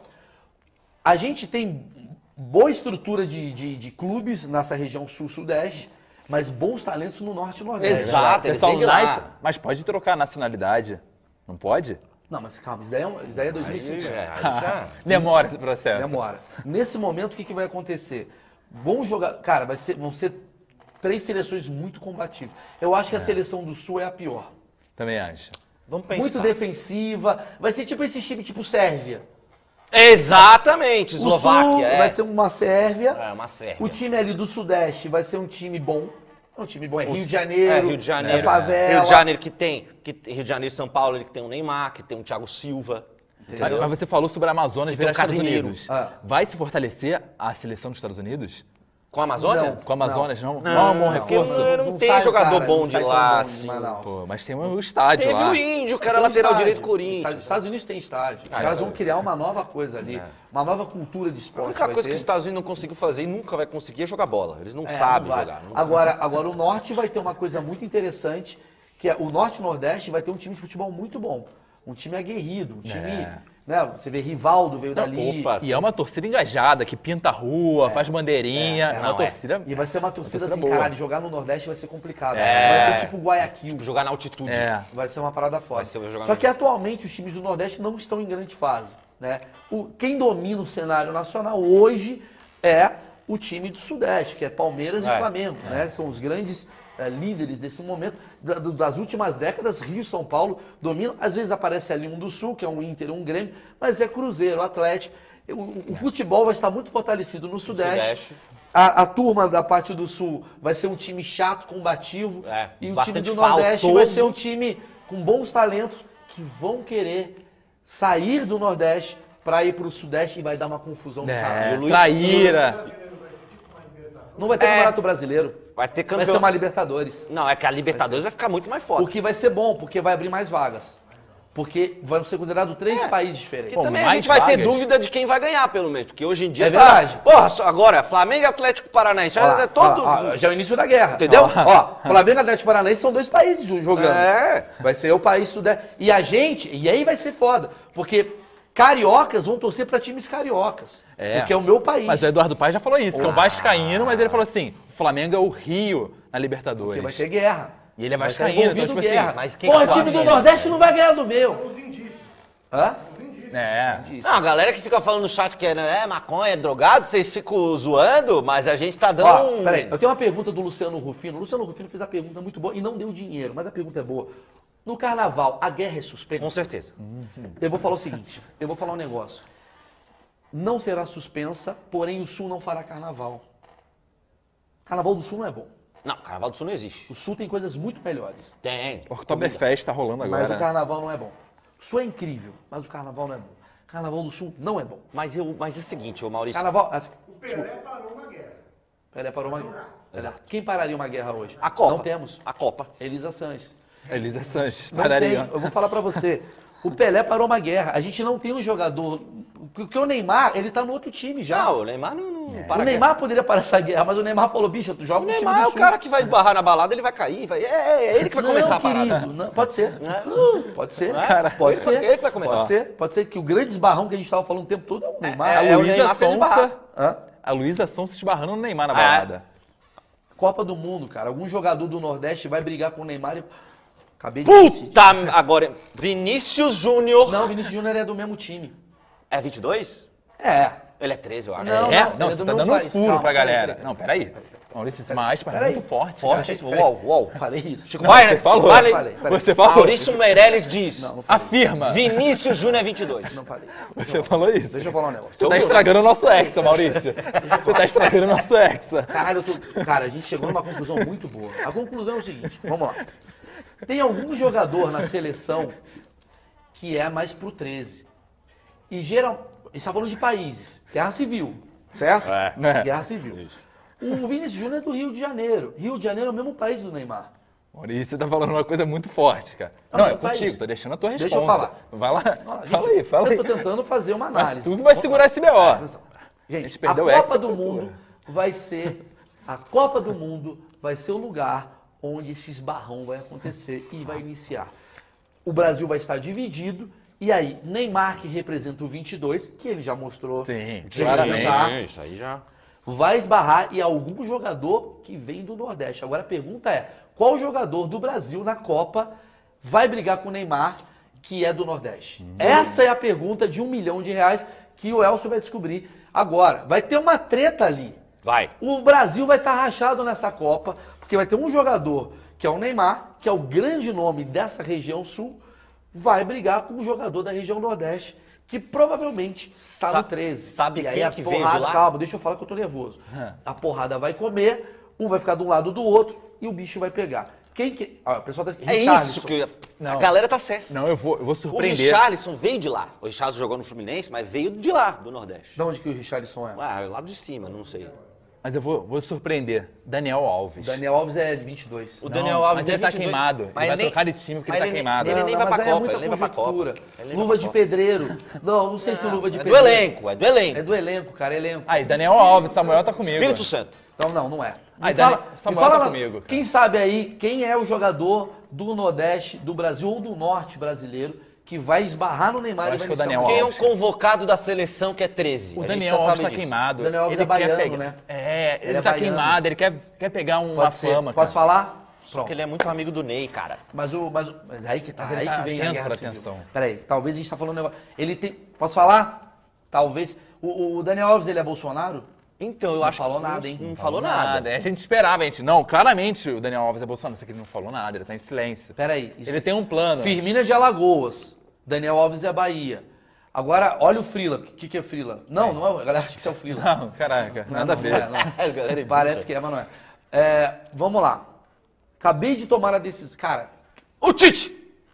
Speaker 1: A gente tem boa estrutura de, de, de clubes nessa região sul-sudeste, mas bons talentos no norte e nordeste.
Speaker 3: Exato, eles
Speaker 2: Pessoal,
Speaker 3: vêm de lá.
Speaker 2: nas- mas pode trocar a nacionalidade. Não pode?
Speaker 1: Não, mas calma, isso daí é, um- isso daí é dois mil e
Speaker 3: Aí
Speaker 1: cinquenta.
Speaker 3: já, aí já.
Speaker 2: Demora esse processo.
Speaker 1: Demora. Nesse momento, o que, que vai acontecer? Bom jogar. Cara, vai ser, vão ser três seleções muito combativas. Eu acho que a seleção do Sul é a pior.
Speaker 2: Também acho.
Speaker 3: Vamos pensar.
Speaker 1: Muito defensiva. Vai ser tipo esse time tipo Sérvia.
Speaker 3: Exatamente,
Speaker 1: O Sul
Speaker 3: Eslováquia. É.
Speaker 1: vai ser uma Sérvia.
Speaker 3: É, uma Sérvia.
Speaker 1: O time ali do Sudeste vai ser um time bom. É um time bom. É Rio de Janeiro.
Speaker 3: É, Rio de Janeiro.
Speaker 1: É favela.
Speaker 3: Rio de Janeiro que tem, que, Rio de Janeiro e São Paulo, ele que tem o Neymar, que tem o Thiago Silva.
Speaker 2: Mas,
Speaker 3: Entendeu?
Speaker 2: mas você falou sobre a Amazônia
Speaker 3: Que
Speaker 2: virar
Speaker 3: tem o
Speaker 2: Estados
Speaker 3: Casimiro.
Speaker 2: Unidos.
Speaker 1: Ah.
Speaker 2: Vai se fortalecer a seleção dos Estados Unidos?
Speaker 3: Com a Amazônia?
Speaker 1: Não.
Speaker 2: Com a Amazonas, não? Não,
Speaker 3: Não,
Speaker 2: é um bom
Speaker 3: porque
Speaker 2: reforço?
Speaker 3: não, não tem
Speaker 1: sai,
Speaker 3: jogador
Speaker 1: cara,
Speaker 3: bom
Speaker 1: não
Speaker 3: de
Speaker 1: sai tão
Speaker 3: lá,
Speaker 1: bom
Speaker 3: assim.
Speaker 1: Manaus.
Speaker 2: Pô, mas tem um estádio
Speaker 3: Teve
Speaker 2: lá.
Speaker 3: o Índio, que era
Speaker 1: Tem
Speaker 3: lateral
Speaker 1: estádio.
Speaker 3: direito do
Speaker 1: Os
Speaker 3: Corinthians.
Speaker 1: Estados Unidos tem estádio. Os
Speaker 3: Ah,
Speaker 1: caras
Speaker 3: isso
Speaker 1: vão criar uma nova coisa ali. Uma nova cultura de
Speaker 3: A
Speaker 1: esporte.
Speaker 3: única
Speaker 1: vai
Speaker 3: coisa
Speaker 1: ter.
Speaker 3: que os Estados Unidos não conseguiu fazer e nunca vai conseguir é jogar bola. Eles não
Speaker 1: É,
Speaker 3: sabem
Speaker 1: não vai.
Speaker 3: jogar. Não-
Speaker 1: Agora, agora o Norte vai ter uma coisa muito interessante, que é o Norte e Nordeste vai ter um time de futebol muito bom. Um time aguerrido, um time...
Speaker 2: É.
Speaker 1: Né, você vê Rivaldo veio dali.
Speaker 3: opa.
Speaker 2: E é uma torcida engajada, que pinta a rua, faz bandeirinha. É, uma
Speaker 3: não, é.
Speaker 2: torcida...
Speaker 1: E vai ser uma torcida
Speaker 2: torcida
Speaker 1: assim,
Speaker 2: boa.
Speaker 1: caralho, jogar no Nordeste vai ser complicado.
Speaker 3: É.
Speaker 1: Vai ser tipo Guayaquil.
Speaker 3: Tipo, jogar na altitude.
Speaker 2: É.
Speaker 1: Vai ser uma parada forte.
Speaker 3: Vai ser, vai jogar
Speaker 1: Só
Speaker 3: no-
Speaker 1: que atualmente os times do Nordeste não estão em grande fase. Né? O, quem domina o cenário nacional hoje é o time do Sudeste, que é Palmeiras
Speaker 3: É,
Speaker 1: e Flamengo. Né? São os grandes eh, líderes desse momento. Da- do- das últimas décadas, Rio e São Paulo dominam. Às vezes aparece ali um do Sul, que é um Inter, um Grêmio, mas é Cruzeiro, Atlético. O, o futebol vai estar muito fortalecido no Sudeste.
Speaker 3: Sudeste.
Speaker 1: A, a turma da parte do Sul vai ser um time chato, combativo.
Speaker 3: É,
Speaker 1: e o time
Speaker 3: bastante
Speaker 1: do Nordeste vai
Speaker 3: faltoso.
Speaker 1: ser um time com bons talentos que vão querer sair do Nordeste para ir para o Sudeste e vai dar uma confusão do
Speaker 2: É,
Speaker 1: caralho.
Speaker 3: E o Luiz-
Speaker 2: traíra.
Speaker 1: Não vai ter
Speaker 3: É.
Speaker 1: Campeonato Brasileiro.
Speaker 3: Vai ter
Speaker 1: Vai
Speaker 3: campeão.
Speaker 1: ser uma Libertadores.
Speaker 3: Não, é que a Libertadores vai, ficar muito mais
Speaker 1: O
Speaker 3: forte.
Speaker 1: que vai ser bom, porque vai abrir mais vagas. Porque vão ser considerados três
Speaker 3: É.
Speaker 1: países diferentes.
Speaker 3: Porque também a
Speaker 2: mais
Speaker 3: gente vai ter
Speaker 2: vagas?
Speaker 3: dúvida de quem vai ganhar, pelo menos. Porque hoje em dia
Speaker 1: É
Speaker 3: tá...
Speaker 1: verdade.
Speaker 3: Porra, só agora, Flamengo e Atlético Paranaense.
Speaker 1: Ó lá,
Speaker 3: é todo...
Speaker 1: ó, ó, já é o início da guerra.
Speaker 3: Entendeu?
Speaker 1: Ó, Flamengo e Atlético Paranaense são dois países jogando.
Speaker 3: É.
Speaker 1: Vai ser o país sudeste. E a gente, e aí vai ser foda, porque cariocas vão torcer para times cariocas.
Speaker 2: É.
Speaker 1: Porque é o meu país.
Speaker 2: Mas o Eduardo Paes já falou isso, que é um vascaíno, mas ele falou assim, o Flamengo é o Rio na Libertadores.
Speaker 1: Porque vai ter guerra.
Speaker 2: E ele é
Speaker 1: Vai ter
Speaker 2: vascaíno, então,
Speaker 1: envolvido
Speaker 2: tipo
Speaker 1: guerra.
Speaker 2: assim...
Speaker 3: mas quem
Speaker 1: Pô,
Speaker 3: que
Speaker 1: o time
Speaker 3: tu
Speaker 1: do
Speaker 3: acha?
Speaker 1: Nordeste não vai ganhar do meu.
Speaker 6: Os indícios.
Speaker 1: Hã?
Speaker 2: É.
Speaker 3: Não, a galera que fica falando no chat que é, né, é maconha, é drogado, vocês ficam zoando, mas a gente tá dando
Speaker 1: Ó,
Speaker 3: um...
Speaker 1: peraí, eu tenho uma pergunta do Luciano Rufino. O Luciano Rufino fez a pergunta muito boa e não deu dinheiro, mas a pergunta é boa. No carnaval, a guerra é suspensa?
Speaker 3: Com certeza.
Speaker 1: Eu vou falar o seguinte, eu vou falar um negócio. Não será suspensa, porém o Sul não fará carnaval. Carnaval do Sul não é bom.
Speaker 3: Não, Carnaval do Sul não existe.
Speaker 1: O Sul tem coisas muito melhores.
Speaker 3: Tem.
Speaker 2: O Oktoberfest tá rolando agora.
Speaker 1: Mas o carnaval não é bom. O Sul é incrível, mas o Carnaval não é bom. O Carnaval do Sul não é bom.
Speaker 3: Mas, eu, mas é o seguinte, ô Maurício.
Speaker 1: Carnaval... Assim,
Speaker 6: O Pelé parou uma guerra.
Speaker 1: Pelé parou uma guerra. Exato. Quem pararia uma guerra hoje?
Speaker 3: A Copa.
Speaker 1: Não temos.
Speaker 3: A Copa.
Speaker 1: Elisa Sanches.
Speaker 2: Elisa Sanches,
Speaker 1: Não
Speaker 2: pararia.
Speaker 1: tem. Eu vou falar pra você. O Pelé parou uma guerra. A gente não tem um jogador... Porque o Neymar, ele tá no outro time já.
Speaker 3: Não, o Neymar não, não para.
Speaker 1: O
Speaker 3: a
Speaker 1: Neymar poderia parar essa guerra, mas o Neymar falou, bicho, tu joga
Speaker 3: O
Speaker 1: no time
Speaker 3: Neymar é
Speaker 1: do
Speaker 3: o
Speaker 1: Sul.
Speaker 3: cara que vai esbarrar na balada, ele vai cair. Vai... É, é ele que vai
Speaker 1: Não,
Speaker 3: começar a parada.
Speaker 1: querido, não, pode ser. Pode ser.
Speaker 2: Cara,
Speaker 1: pode
Speaker 3: ele
Speaker 1: ser.
Speaker 3: vai- ele que vai começar.
Speaker 1: Pode ser. Pode ser que o grande esbarrão que a gente estava falando o tempo todo é o Neymar.
Speaker 3: é,
Speaker 2: A
Speaker 3: é o
Speaker 2: Luísa
Speaker 3: Neymar se esbarrar.
Speaker 2: Sonsa,
Speaker 1: Hã?
Speaker 2: a Luísa Sonsa esbarrando no Neymar na
Speaker 3: Ah,
Speaker 2: balada.
Speaker 1: Copa do Mundo, cara. Algum jogador do Nordeste vai brigar com o Neymar e... Acabei de decidir.
Speaker 3: Puta, agora, Vinícius Júnior.
Speaker 1: Não, o Vinícius Júnior é do mesmo time.
Speaker 3: É vinte e dois?
Speaker 1: É.
Speaker 3: Ele é treze, eu acho.
Speaker 1: Não,
Speaker 2: É?
Speaker 1: não,
Speaker 2: Não,
Speaker 1: ele é
Speaker 2: você
Speaker 1: do
Speaker 2: tá
Speaker 1: meu
Speaker 2: dando
Speaker 1: país.
Speaker 2: furo
Speaker 1: Calma,
Speaker 2: pra
Speaker 1: peraí,
Speaker 2: galera.
Speaker 1: peraí,
Speaker 2: Não, peraí. Maurício, esse mais é
Speaker 1: Peraí.
Speaker 2: muito forte.
Speaker 3: Forte,
Speaker 2: cara.
Speaker 3: uau, uau.
Speaker 1: Falei isso.
Speaker 3: Chico
Speaker 2: Não,
Speaker 3: Buarque,
Speaker 2: você falou.
Speaker 3: vale-
Speaker 1: Falei, peraí.
Speaker 2: Você falou.
Speaker 3: Maurício Meirelles diz.
Speaker 1: Não, não falei isso.
Speaker 2: Afirma.
Speaker 3: Vinícius Júnior é vinte e dois.
Speaker 1: Não falei isso.
Speaker 2: Você falou isso.
Speaker 1: Deixa eu falar um negócio.
Speaker 2: Você tá estragando o nosso Hexa, Maurício. Você tá estragando o nosso Hexa.
Speaker 1: Caralho, eu tô... Cara, a gente chegou numa conclusão muito boa. A conclusão é o seguinte, vamos lá. Tem algum jogador na seleção que é mais pro treze. E geral... A gente tá falando de países. Guerra Civil, certo?
Speaker 3: É.
Speaker 2: É.
Speaker 1: Guerra Civil. O Vinícius Júnior é do Rio de Janeiro. Rio de Janeiro é o mesmo país do Neymar.
Speaker 2: Maurício, você tá falando uma coisa muito forte, cara.
Speaker 1: Não,
Speaker 2: Não,
Speaker 1: meu
Speaker 2: é contigo,
Speaker 1: país.
Speaker 2: tô deixando a tua resposta.
Speaker 1: Deixa eu falar.
Speaker 2: Vai lá,
Speaker 1: Olha lá,
Speaker 2: fala
Speaker 1: gente,
Speaker 2: aí, fala aí.
Speaker 1: Eu tô tentando fazer uma análise.
Speaker 2: Mas tu que vai segurar esse B O.
Speaker 1: Atenção. Gente,
Speaker 2: A gente
Speaker 1: a
Speaker 2: perdeu o
Speaker 1: Copa
Speaker 2: Hexa
Speaker 1: do
Speaker 2: pra
Speaker 1: Mundo vai ser... A Copa do Mundo vai ser o lugar onde esse esbarrão vai acontecer e vai iniciar. O Brasil vai estar dividido e aí Neymar, que representa o vinte e dois, que ele já mostrou
Speaker 2: Sim,
Speaker 1: de
Speaker 2: claramente.
Speaker 1: representar,
Speaker 3: Isso aí já.
Speaker 1: vai esbarrar e algum jogador que vem do Nordeste. Agora a pergunta é, qual jogador do Brasil na Copa vai brigar com o Neymar, que é do Nordeste?
Speaker 2: Hum.
Speaker 1: Essa é a pergunta de um milhão de reais que o Elcio vai descobrir agora. Vai ter uma treta ali.
Speaker 3: Vai.
Speaker 1: O Brasil vai estar rachado nessa Copa, porque vai ter um jogador, que é o Neymar, que é o grande nome dessa região sul, vai brigar com um jogador da região Nordeste, que provavelmente está
Speaker 3: Sa-
Speaker 1: no treze.
Speaker 3: sabe
Speaker 1: e aí
Speaker 3: quem
Speaker 1: a
Speaker 3: que veio
Speaker 1: porrada,
Speaker 3: de lá?
Speaker 1: Calma, deixa eu falar que eu tô nervoso. A porrada vai comer, um vai ficar de um lado do outro e o bicho vai pegar. Quem que... Ah, o pessoal da...
Speaker 3: É isso que eu ia...
Speaker 2: Não.
Speaker 3: A galera tá certa.
Speaker 2: Não, eu vou, eu vou
Speaker 3: O
Speaker 2: surpreender.
Speaker 3: Richarlison veio de lá. O Richarlison jogou no Fluminense, mas veio de lá, do Nordeste.
Speaker 1: De onde que o Richarlison é?
Speaker 3: Ah, lá de cima, não sei.
Speaker 2: Mas eu vou, vou surpreender. Daniel Alves.
Speaker 1: Daniel Alves é de vinte e dois.
Speaker 3: O
Speaker 2: Não,
Speaker 3: Daniel Alves
Speaker 2: mas ele
Speaker 3: é
Speaker 2: tá
Speaker 3: vinte e dois.
Speaker 2: queimado. Ele vai trocar de time porque
Speaker 3: mas
Speaker 2: ele tá queimado.
Speaker 3: Ele
Speaker 2: Não,
Speaker 3: nem
Speaker 1: Não,
Speaker 3: vai
Speaker 1: mas
Speaker 3: pra
Speaker 1: aí é
Speaker 3: Copa,
Speaker 1: muita
Speaker 3: ele nem vai pra Copa.
Speaker 1: conjectura.
Speaker 3: Ele nem vai
Speaker 1: Luva
Speaker 3: pra
Speaker 1: de
Speaker 3: Copa.
Speaker 1: pedreiro. Não, não sei se luva de
Speaker 3: É do
Speaker 1: pedreiro.
Speaker 3: elenco, é do elenco.
Speaker 1: É do elenco, cara, é elenco.
Speaker 2: Aí, Daniel Alves, Samuel tá comigo.
Speaker 3: Espírito Santo.
Speaker 1: Então, não, não é. Me
Speaker 2: Ai, Dani- Samuel tá
Speaker 1: lá,
Speaker 2: comigo, cara.
Speaker 1: Quem sabe aí, quem é o jogador do Nordeste, do Brasil ou do Norte brasileiro que vai esbarrar no Neymar
Speaker 2: Eu
Speaker 1: e
Speaker 2: acho
Speaker 1: vai
Speaker 2: que é o
Speaker 1: iniciar
Speaker 2: Daniel
Speaker 1: uma-
Speaker 3: Quem é um
Speaker 2: Alves.
Speaker 3: convocado da seleção que é treze?
Speaker 2: O
Speaker 3: A gente
Speaker 2: Daniel
Speaker 3: já
Speaker 2: Alves
Speaker 3: sabe
Speaker 2: tá
Speaker 3: disso.
Speaker 2: queimado.
Speaker 1: Daniel Alves
Speaker 2: ele
Speaker 1: é baiano,
Speaker 2: quer pegar...
Speaker 1: né?
Speaker 2: É, ele,
Speaker 1: Ele é
Speaker 2: tá
Speaker 1: baiano.
Speaker 2: queimado, ele quer, quer pegar uma
Speaker 1: Pode ser.
Speaker 2: fama,
Speaker 1: Posso
Speaker 2: cara.
Speaker 1: falar?
Speaker 3: Só
Speaker 1: Pronto.
Speaker 3: que ele é muito amigo do Ney, cara.
Speaker 1: Mas, o, mas, o- mas aí que tá,
Speaker 2: Mas ele
Speaker 1: aí
Speaker 2: tá
Speaker 1: que vem a
Speaker 2: atento
Speaker 1: guerra
Speaker 2: pra
Speaker 1: civil.
Speaker 2: atenção.
Speaker 1: Peraí, talvez a gente tá falando um negócio. Ele tem. Posso falar? Talvez. O, o Daniel Alves, ele é Bolsonaro?
Speaker 3: Então, eu
Speaker 1: Não
Speaker 3: acho
Speaker 1: falou
Speaker 3: que
Speaker 1: nada,
Speaker 3: não,
Speaker 1: hein?
Speaker 3: Não,
Speaker 1: Não
Speaker 3: falou nada.
Speaker 2: A gente esperava, a gente. Não, claramente o Daniel Alves é Bolsonaro, só que ele não falou nada, ele tá em silêncio.
Speaker 1: Peraí. Isso...
Speaker 2: Ele tem um plano.
Speaker 1: Firmino é de Alagoas. Daniel Alves é Bahia. Agora, olha o Frila. O que, que é Frila? Não, não é. A galera acha que isso é o Frila.
Speaker 2: Não, caraca,
Speaker 1: Não,
Speaker 2: nada a
Speaker 1: não,
Speaker 2: ver.
Speaker 1: não é, não.
Speaker 3: As galera é
Speaker 1: Parece
Speaker 3: burra.
Speaker 1: que é, mas não é. É, vamos lá. Acabei de tomar a decisão. Cara,
Speaker 3: O Tite!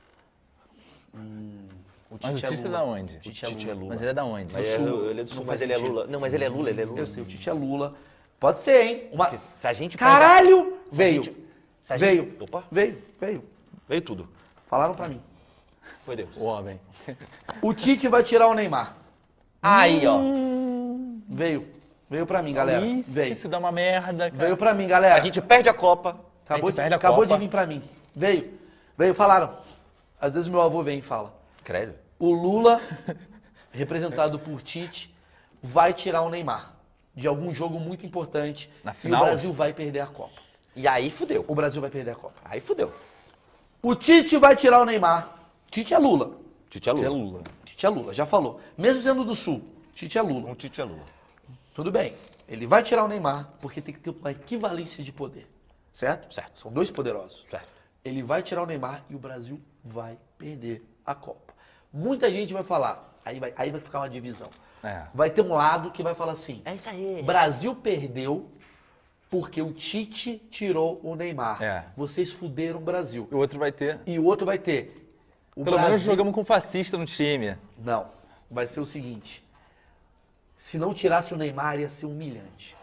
Speaker 1: o
Speaker 2: Mas o
Speaker 1: Tite é
Speaker 2: Tite é
Speaker 1: Lula.
Speaker 2: da onde?
Speaker 1: O Tite é
Speaker 3: Tite é
Speaker 1: Lula.
Speaker 3: Lula.
Speaker 2: Mas ele é da onde?
Speaker 3: Mas é,
Speaker 1: Sul.
Speaker 3: ele é do Sul,
Speaker 1: Não
Speaker 3: mas
Speaker 1: faz
Speaker 3: ele é
Speaker 1: sentido.
Speaker 3: Lula. Não, mas ele é Lula, ele é Lula.
Speaker 1: Eu sei, o Tite é Lula. Pode ser, hein? Uma...
Speaker 3: Porque se a gente
Speaker 1: Caralho!
Speaker 3: pega- se a
Speaker 1: Veio.
Speaker 3: gente- se a
Speaker 1: Veio.
Speaker 3: gente- Opa,
Speaker 1: Veio, veio.
Speaker 3: veio tudo.
Speaker 1: Falaram pra mim.
Speaker 3: Foi Deus.
Speaker 2: O homem.
Speaker 1: O Tite vai tirar o Neymar.
Speaker 3: Aí, ó.
Speaker 1: Veio. Veio pra mim, galera.
Speaker 2: Isso,
Speaker 1: Veio.
Speaker 2: isso dá uma merda, cara.
Speaker 1: Veio pra mim, galera.
Speaker 3: A gente perde a Copa.
Speaker 1: Acabou,
Speaker 2: gente
Speaker 1: de,
Speaker 2: perde a
Speaker 1: acabou
Speaker 2: Copa.
Speaker 1: de vir pra mim. Veio. Veio, falaram. Às vezes meu avô vem e fala.
Speaker 3: Credo.
Speaker 1: O Lula, representado por Tite, vai tirar o Neymar de algum jogo muito importante.
Speaker 2: Na
Speaker 1: e
Speaker 2: final?
Speaker 1: o Brasil vai perder a Copa.
Speaker 3: E aí fudeu.
Speaker 1: O Brasil vai perder a Copa.
Speaker 3: Aí fudeu.
Speaker 1: O Tite vai tirar o Neymar. Tite é Lula.
Speaker 3: Tite é
Speaker 2: Tite é
Speaker 3: Lula.
Speaker 2: Lula.
Speaker 1: Tite é Lula, já falou. Mesmo sendo do Sul, Tite é Lula.
Speaker 3: Um Tite é Lula.
Speaker 1: Tudo bem. Ele vai tirar o Neymar porque tem que ter uma equivalência de poder. Certo?
Speaker 3: Certo.
Speaker 1: São dois poderosos.
Speaker 3: Certo.
Speaker 1: Ele vai tirar o Neymar e o Brasil vai perder a Copa. Muita gente vai falar, aí vai, aí vai ficar uma divisão.
Speaker 2: É.
Speaker 1: Vai ter um lado que vai falar assim,
Speaker 3: É isso aí.
Speaker 1: Brasil perdeu porque o Tite tirou o Neymar.
Speaker 2: É.
Speaker 1: Vocês fuderam o Brasil.
Speaker 2: O outro vai ter.
Speaker 1: E o outro vai ter, O
Speaker 2: Pelo menos
Speaker 1: Brasil-
Speaker 2: jogamos com fascista no time.
Speaker 1: Não, vai ser o seguinte. Se não tirasse o Neymar, ia ser humilhante.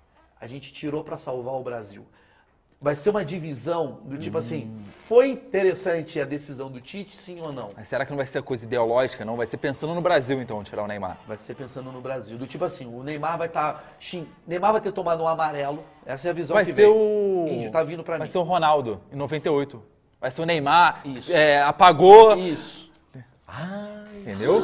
Speaker 1: A gente tirou para salvar o Brasil. Vai ser uma divisão do tipo assim, foi interessante a decisão do Tite, sim ou não?
Speaker 2: Mas será que não vai ser coisa ideológica, não? Vai ser pensando no Brasil, então, tirar o Neymar.
Speaker 1: Vai ser pensando no Brasil. Do tipo assim, o Neymar vai estar... Neymar vai ter tomado um amarelo. Essa é a visão
Speaker 2: Vai
Speaker 1: que
Speaker 2: ser
Speaker 1: vem.
Speaker 2: o...
Speaker 1: Índio, tá vindo pra
Speaker 2: Vai
Speaker 1: mim.
Speaker 2: ser o Ronaldo, em noventa e oito. Vai ser o Neymar,
Speaker 1: Isso.
Speaker 2: é, apagou,
Speaker 1: Isso.
Speaker 2: entendeu?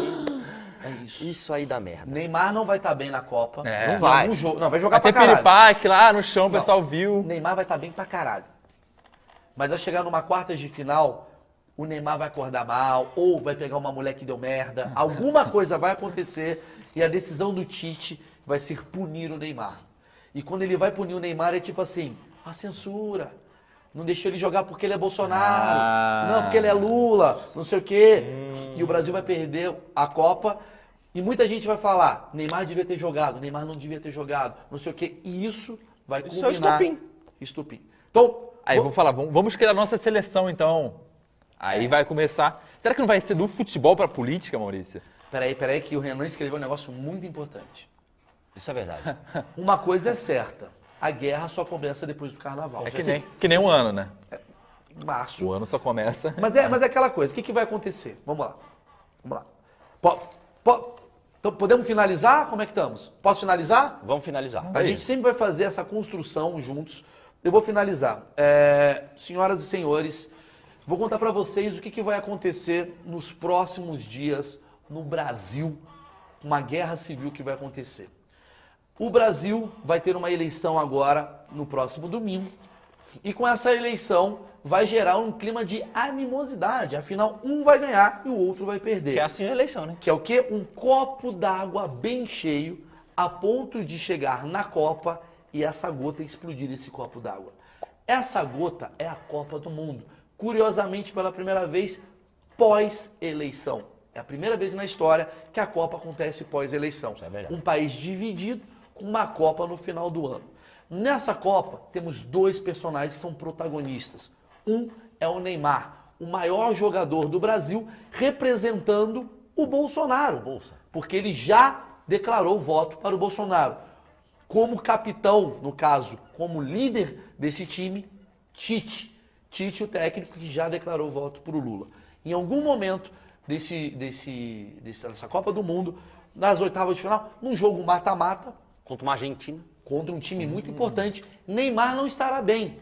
Speaker 1: É isso.
Speaker 3: Isso aí dá merda.
Speaker 1: Neymar não vai estar bem na Copa.
Speaker 2: É.
Speaker 1: Não
Speaker 2: Não
Speaker 1: vai.
Speaker 3: vai.
Speaker 1: Algum jogo. Não, vai jogar
Speaker 2: Vai ter
Speaker 1: pra caralho.
Speaker 2: piripaque lá no chão, o
Speaker 1: Não.
Speaker 2: pessoal viu.
Speaker 1: Neymar vai estar bem pra caralho. Mas vai chegar numa quartas de final, o Neymar vai acordar mal, ou vai pegar uma mulher que deu merda. Alguma coisa vai acontecer e a decisão do Tite vai ser punir o Neymar. E quando ele vai punir o Neymar, é tipo assim, a censura. Não deixou ele jogar porque ele é Bolsonaro.
Speaker 2: Ah.
Speaker 1: Não, porque ele é Lula, não sei o quê. E o Brasil vai perder a Copa. E muita gente vai falar, Neymar devia ter jogado, Neymar não devia ter jogado, não sei o quê. E isso vai
Speaker 3: Isso é o
Speaker 1: culminar...
Speaker 3: estopim.
Speaker 1: Estopim. Então...
Speaker 2: Aí vamos falar, vamos, vamos criar a nossa seleção, então. Aí vai começar. Será que não vai ser do futebol pra política, Maurício?
Speaker 1: Peraí, peraí, que o Renan escreveu um negócio muito importante.
Speaker 3: Isso é verdade.
Speaker 1: Uma coisa é certa, a guerra só começa depois do carnaval.
Speaker 2: É que
Speaker 1: Assim,
Speaker 2: nem, que nem um ano, né?
Speaker 1: em março.
Speaker 2: O ano só começa.
Speaker 1: Mas é, mas é aquela coisa, o que, que vai acontecer? Vamos lá. Vamos lá. Po- po- então, podemos finalizar? Como é que estamos? Posso finalizar?
Speaker 3: Vamos finalizar.
Speaker 1: A gente sempre vai fazer essa construção juntos. Eu vou finalizar. É, senhoras e senhores, vou contar para vocês o que, que vai acontecer nos próximos dias no Brasil, uma guerra civil que vai acontecer. O Brasil vai ter uma eleição agora no próximo domingo e com essa eleição vai gerar um clima de animosidade. Afinal, um vai ganhar e o outro vai perder.
Speaker 3: Que é assim a eleição, né?
Speaker 1: Que é o quê? Um copo d'água bem cheio a ponto de chegar na Copa e essa gota explodir esse copo d'água. Essa gota é a Copa do Mundo. Curiosamente, pela primeira vez, pós-eleição. É a primeira vez na história que a Copa acontece pós-eleição.
Speaker 3: é verdade.
Speaker 1: Um país dividido com uma Copa no final do ano. Nessa Copa, temos dois personagens que são protagonistas. Um é o Neymar, o maior jogador do Brasil, representando o Bolsonaro.
Speaker 3: Bolsa.
Speaker 1: Porque ele já declarou voto para o Bolsonaro. Como capitão, no caso, como líder desse time, Tite. Tite, o técnico que já declarou voto para o Lula. Em algum momento desse, desse, dessa Copa do Mundo, nas oitavas de final, num jogo mata-mata,
Speaker 3: Contra uma Argentina.
Speaker 1: contra um time muito importante, Neymar não estará bem.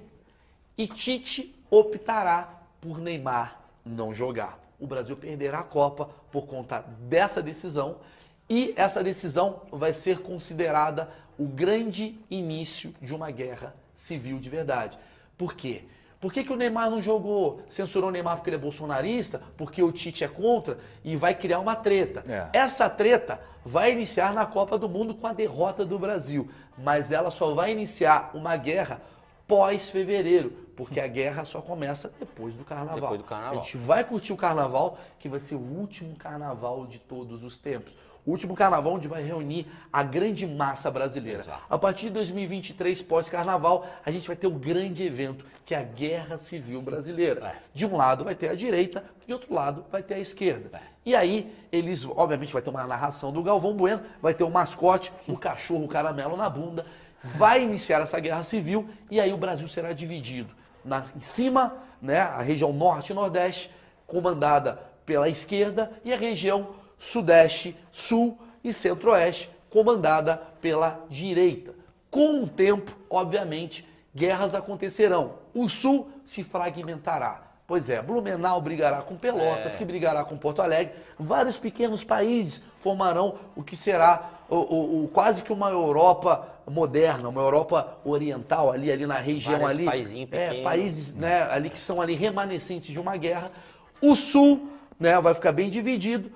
Speaker 1: E Tite optará por Neymar não jogar. O Brasil perderá a Copa por conta dessa decisão e essa decisão vai ser considerada o grande início de uma guerra civil de verdade. Por quê? Por que, que o Neymar não jogou? Censurou o Neymar porque ele é bolsonarista? Porque o Tite é contra? E vai criar uma treta.
Speaker 2: É.
Speaker 1: Essa treta vai iniciar na Copa do Mundo com a derrota do Brasil. Mas ela só vai iniciar uma guerra pós-fevereiro. Porque a guerra só começa depois do carnaval.
Speaker 3: Depois do carnaval.
Speaker 1: A gente vai curtir o carnaval, que vai ser o último carnaval de todos os tempos. O último carnaval onde vai reunir a grande massa brasileira.
Speaker 3: Exato.
Speaker 1: A partir de dois mil e vinte e três, pós-carnaval, a gente vai ter um grande evento, que é a Guerra Civil Brasileira.
Speaker 3: É.
Speaker 1: De um lado vai ter a direita, de outro lado vai ter a esquerda.
Speaker 3: É.
Speaker 1: E aí, eles, obviamente, vai ter uma narração do Galvão Bueno, vai ter o mascote, o cachorro o caramelo na bunda, vai iniciar essa Guerra Civil e aí o Brasil será dividido. Na, em cima, né, a região norte e nordeste, comandada pela esquerda, e a região sudeste, sul e centro-oeste, comandada pela direita. Com o tempo, obviamente, guerras acontecerão. O sul se fragmentará. Pois é, Blumenau brigará com Pelotas, que brigará com Porto Alegre. Vários pequenos países formarão o que será o, o- o- quase que uma Europa moderna, uma Europa oriental, ali, ali na região
Speaker 3: Vários
Speaker 1: ali.
Speaker 3: paizinhos
Speaker 1: é,
Speaker 3: pequenos.
Speaker 1: países né, ali que são ali remanescentes de uma guerra. O sul, né, vai ficar bem dividido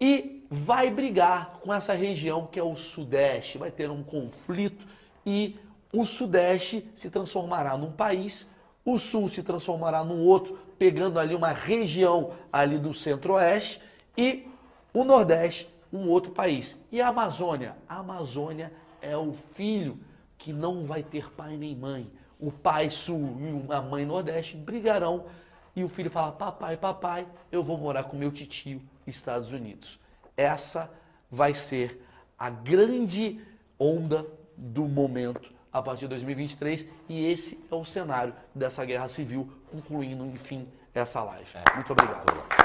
Speaker 1: e vai brigar com essa região que é o sudeste. Vai ter um conflito e o sudeste se transformará num país, o sul se transformará num outro, pegando ali uma região ali do centro-oeste e o nordeste, um outro país. E a Amazônia? A Amazônia é o filho que não vai ter pai nem mãe. O pai sul e a mãe nordeste brigarão e o filho fala, papai, papai, eu vou morar com meu titio nos Estados Unidos. Essa vai ser a grande onda do momento a partir de dois mil e vinte e três e esse é o cenário dessa guerra civil, concluindo, enfim, essa live. Muito obrigado.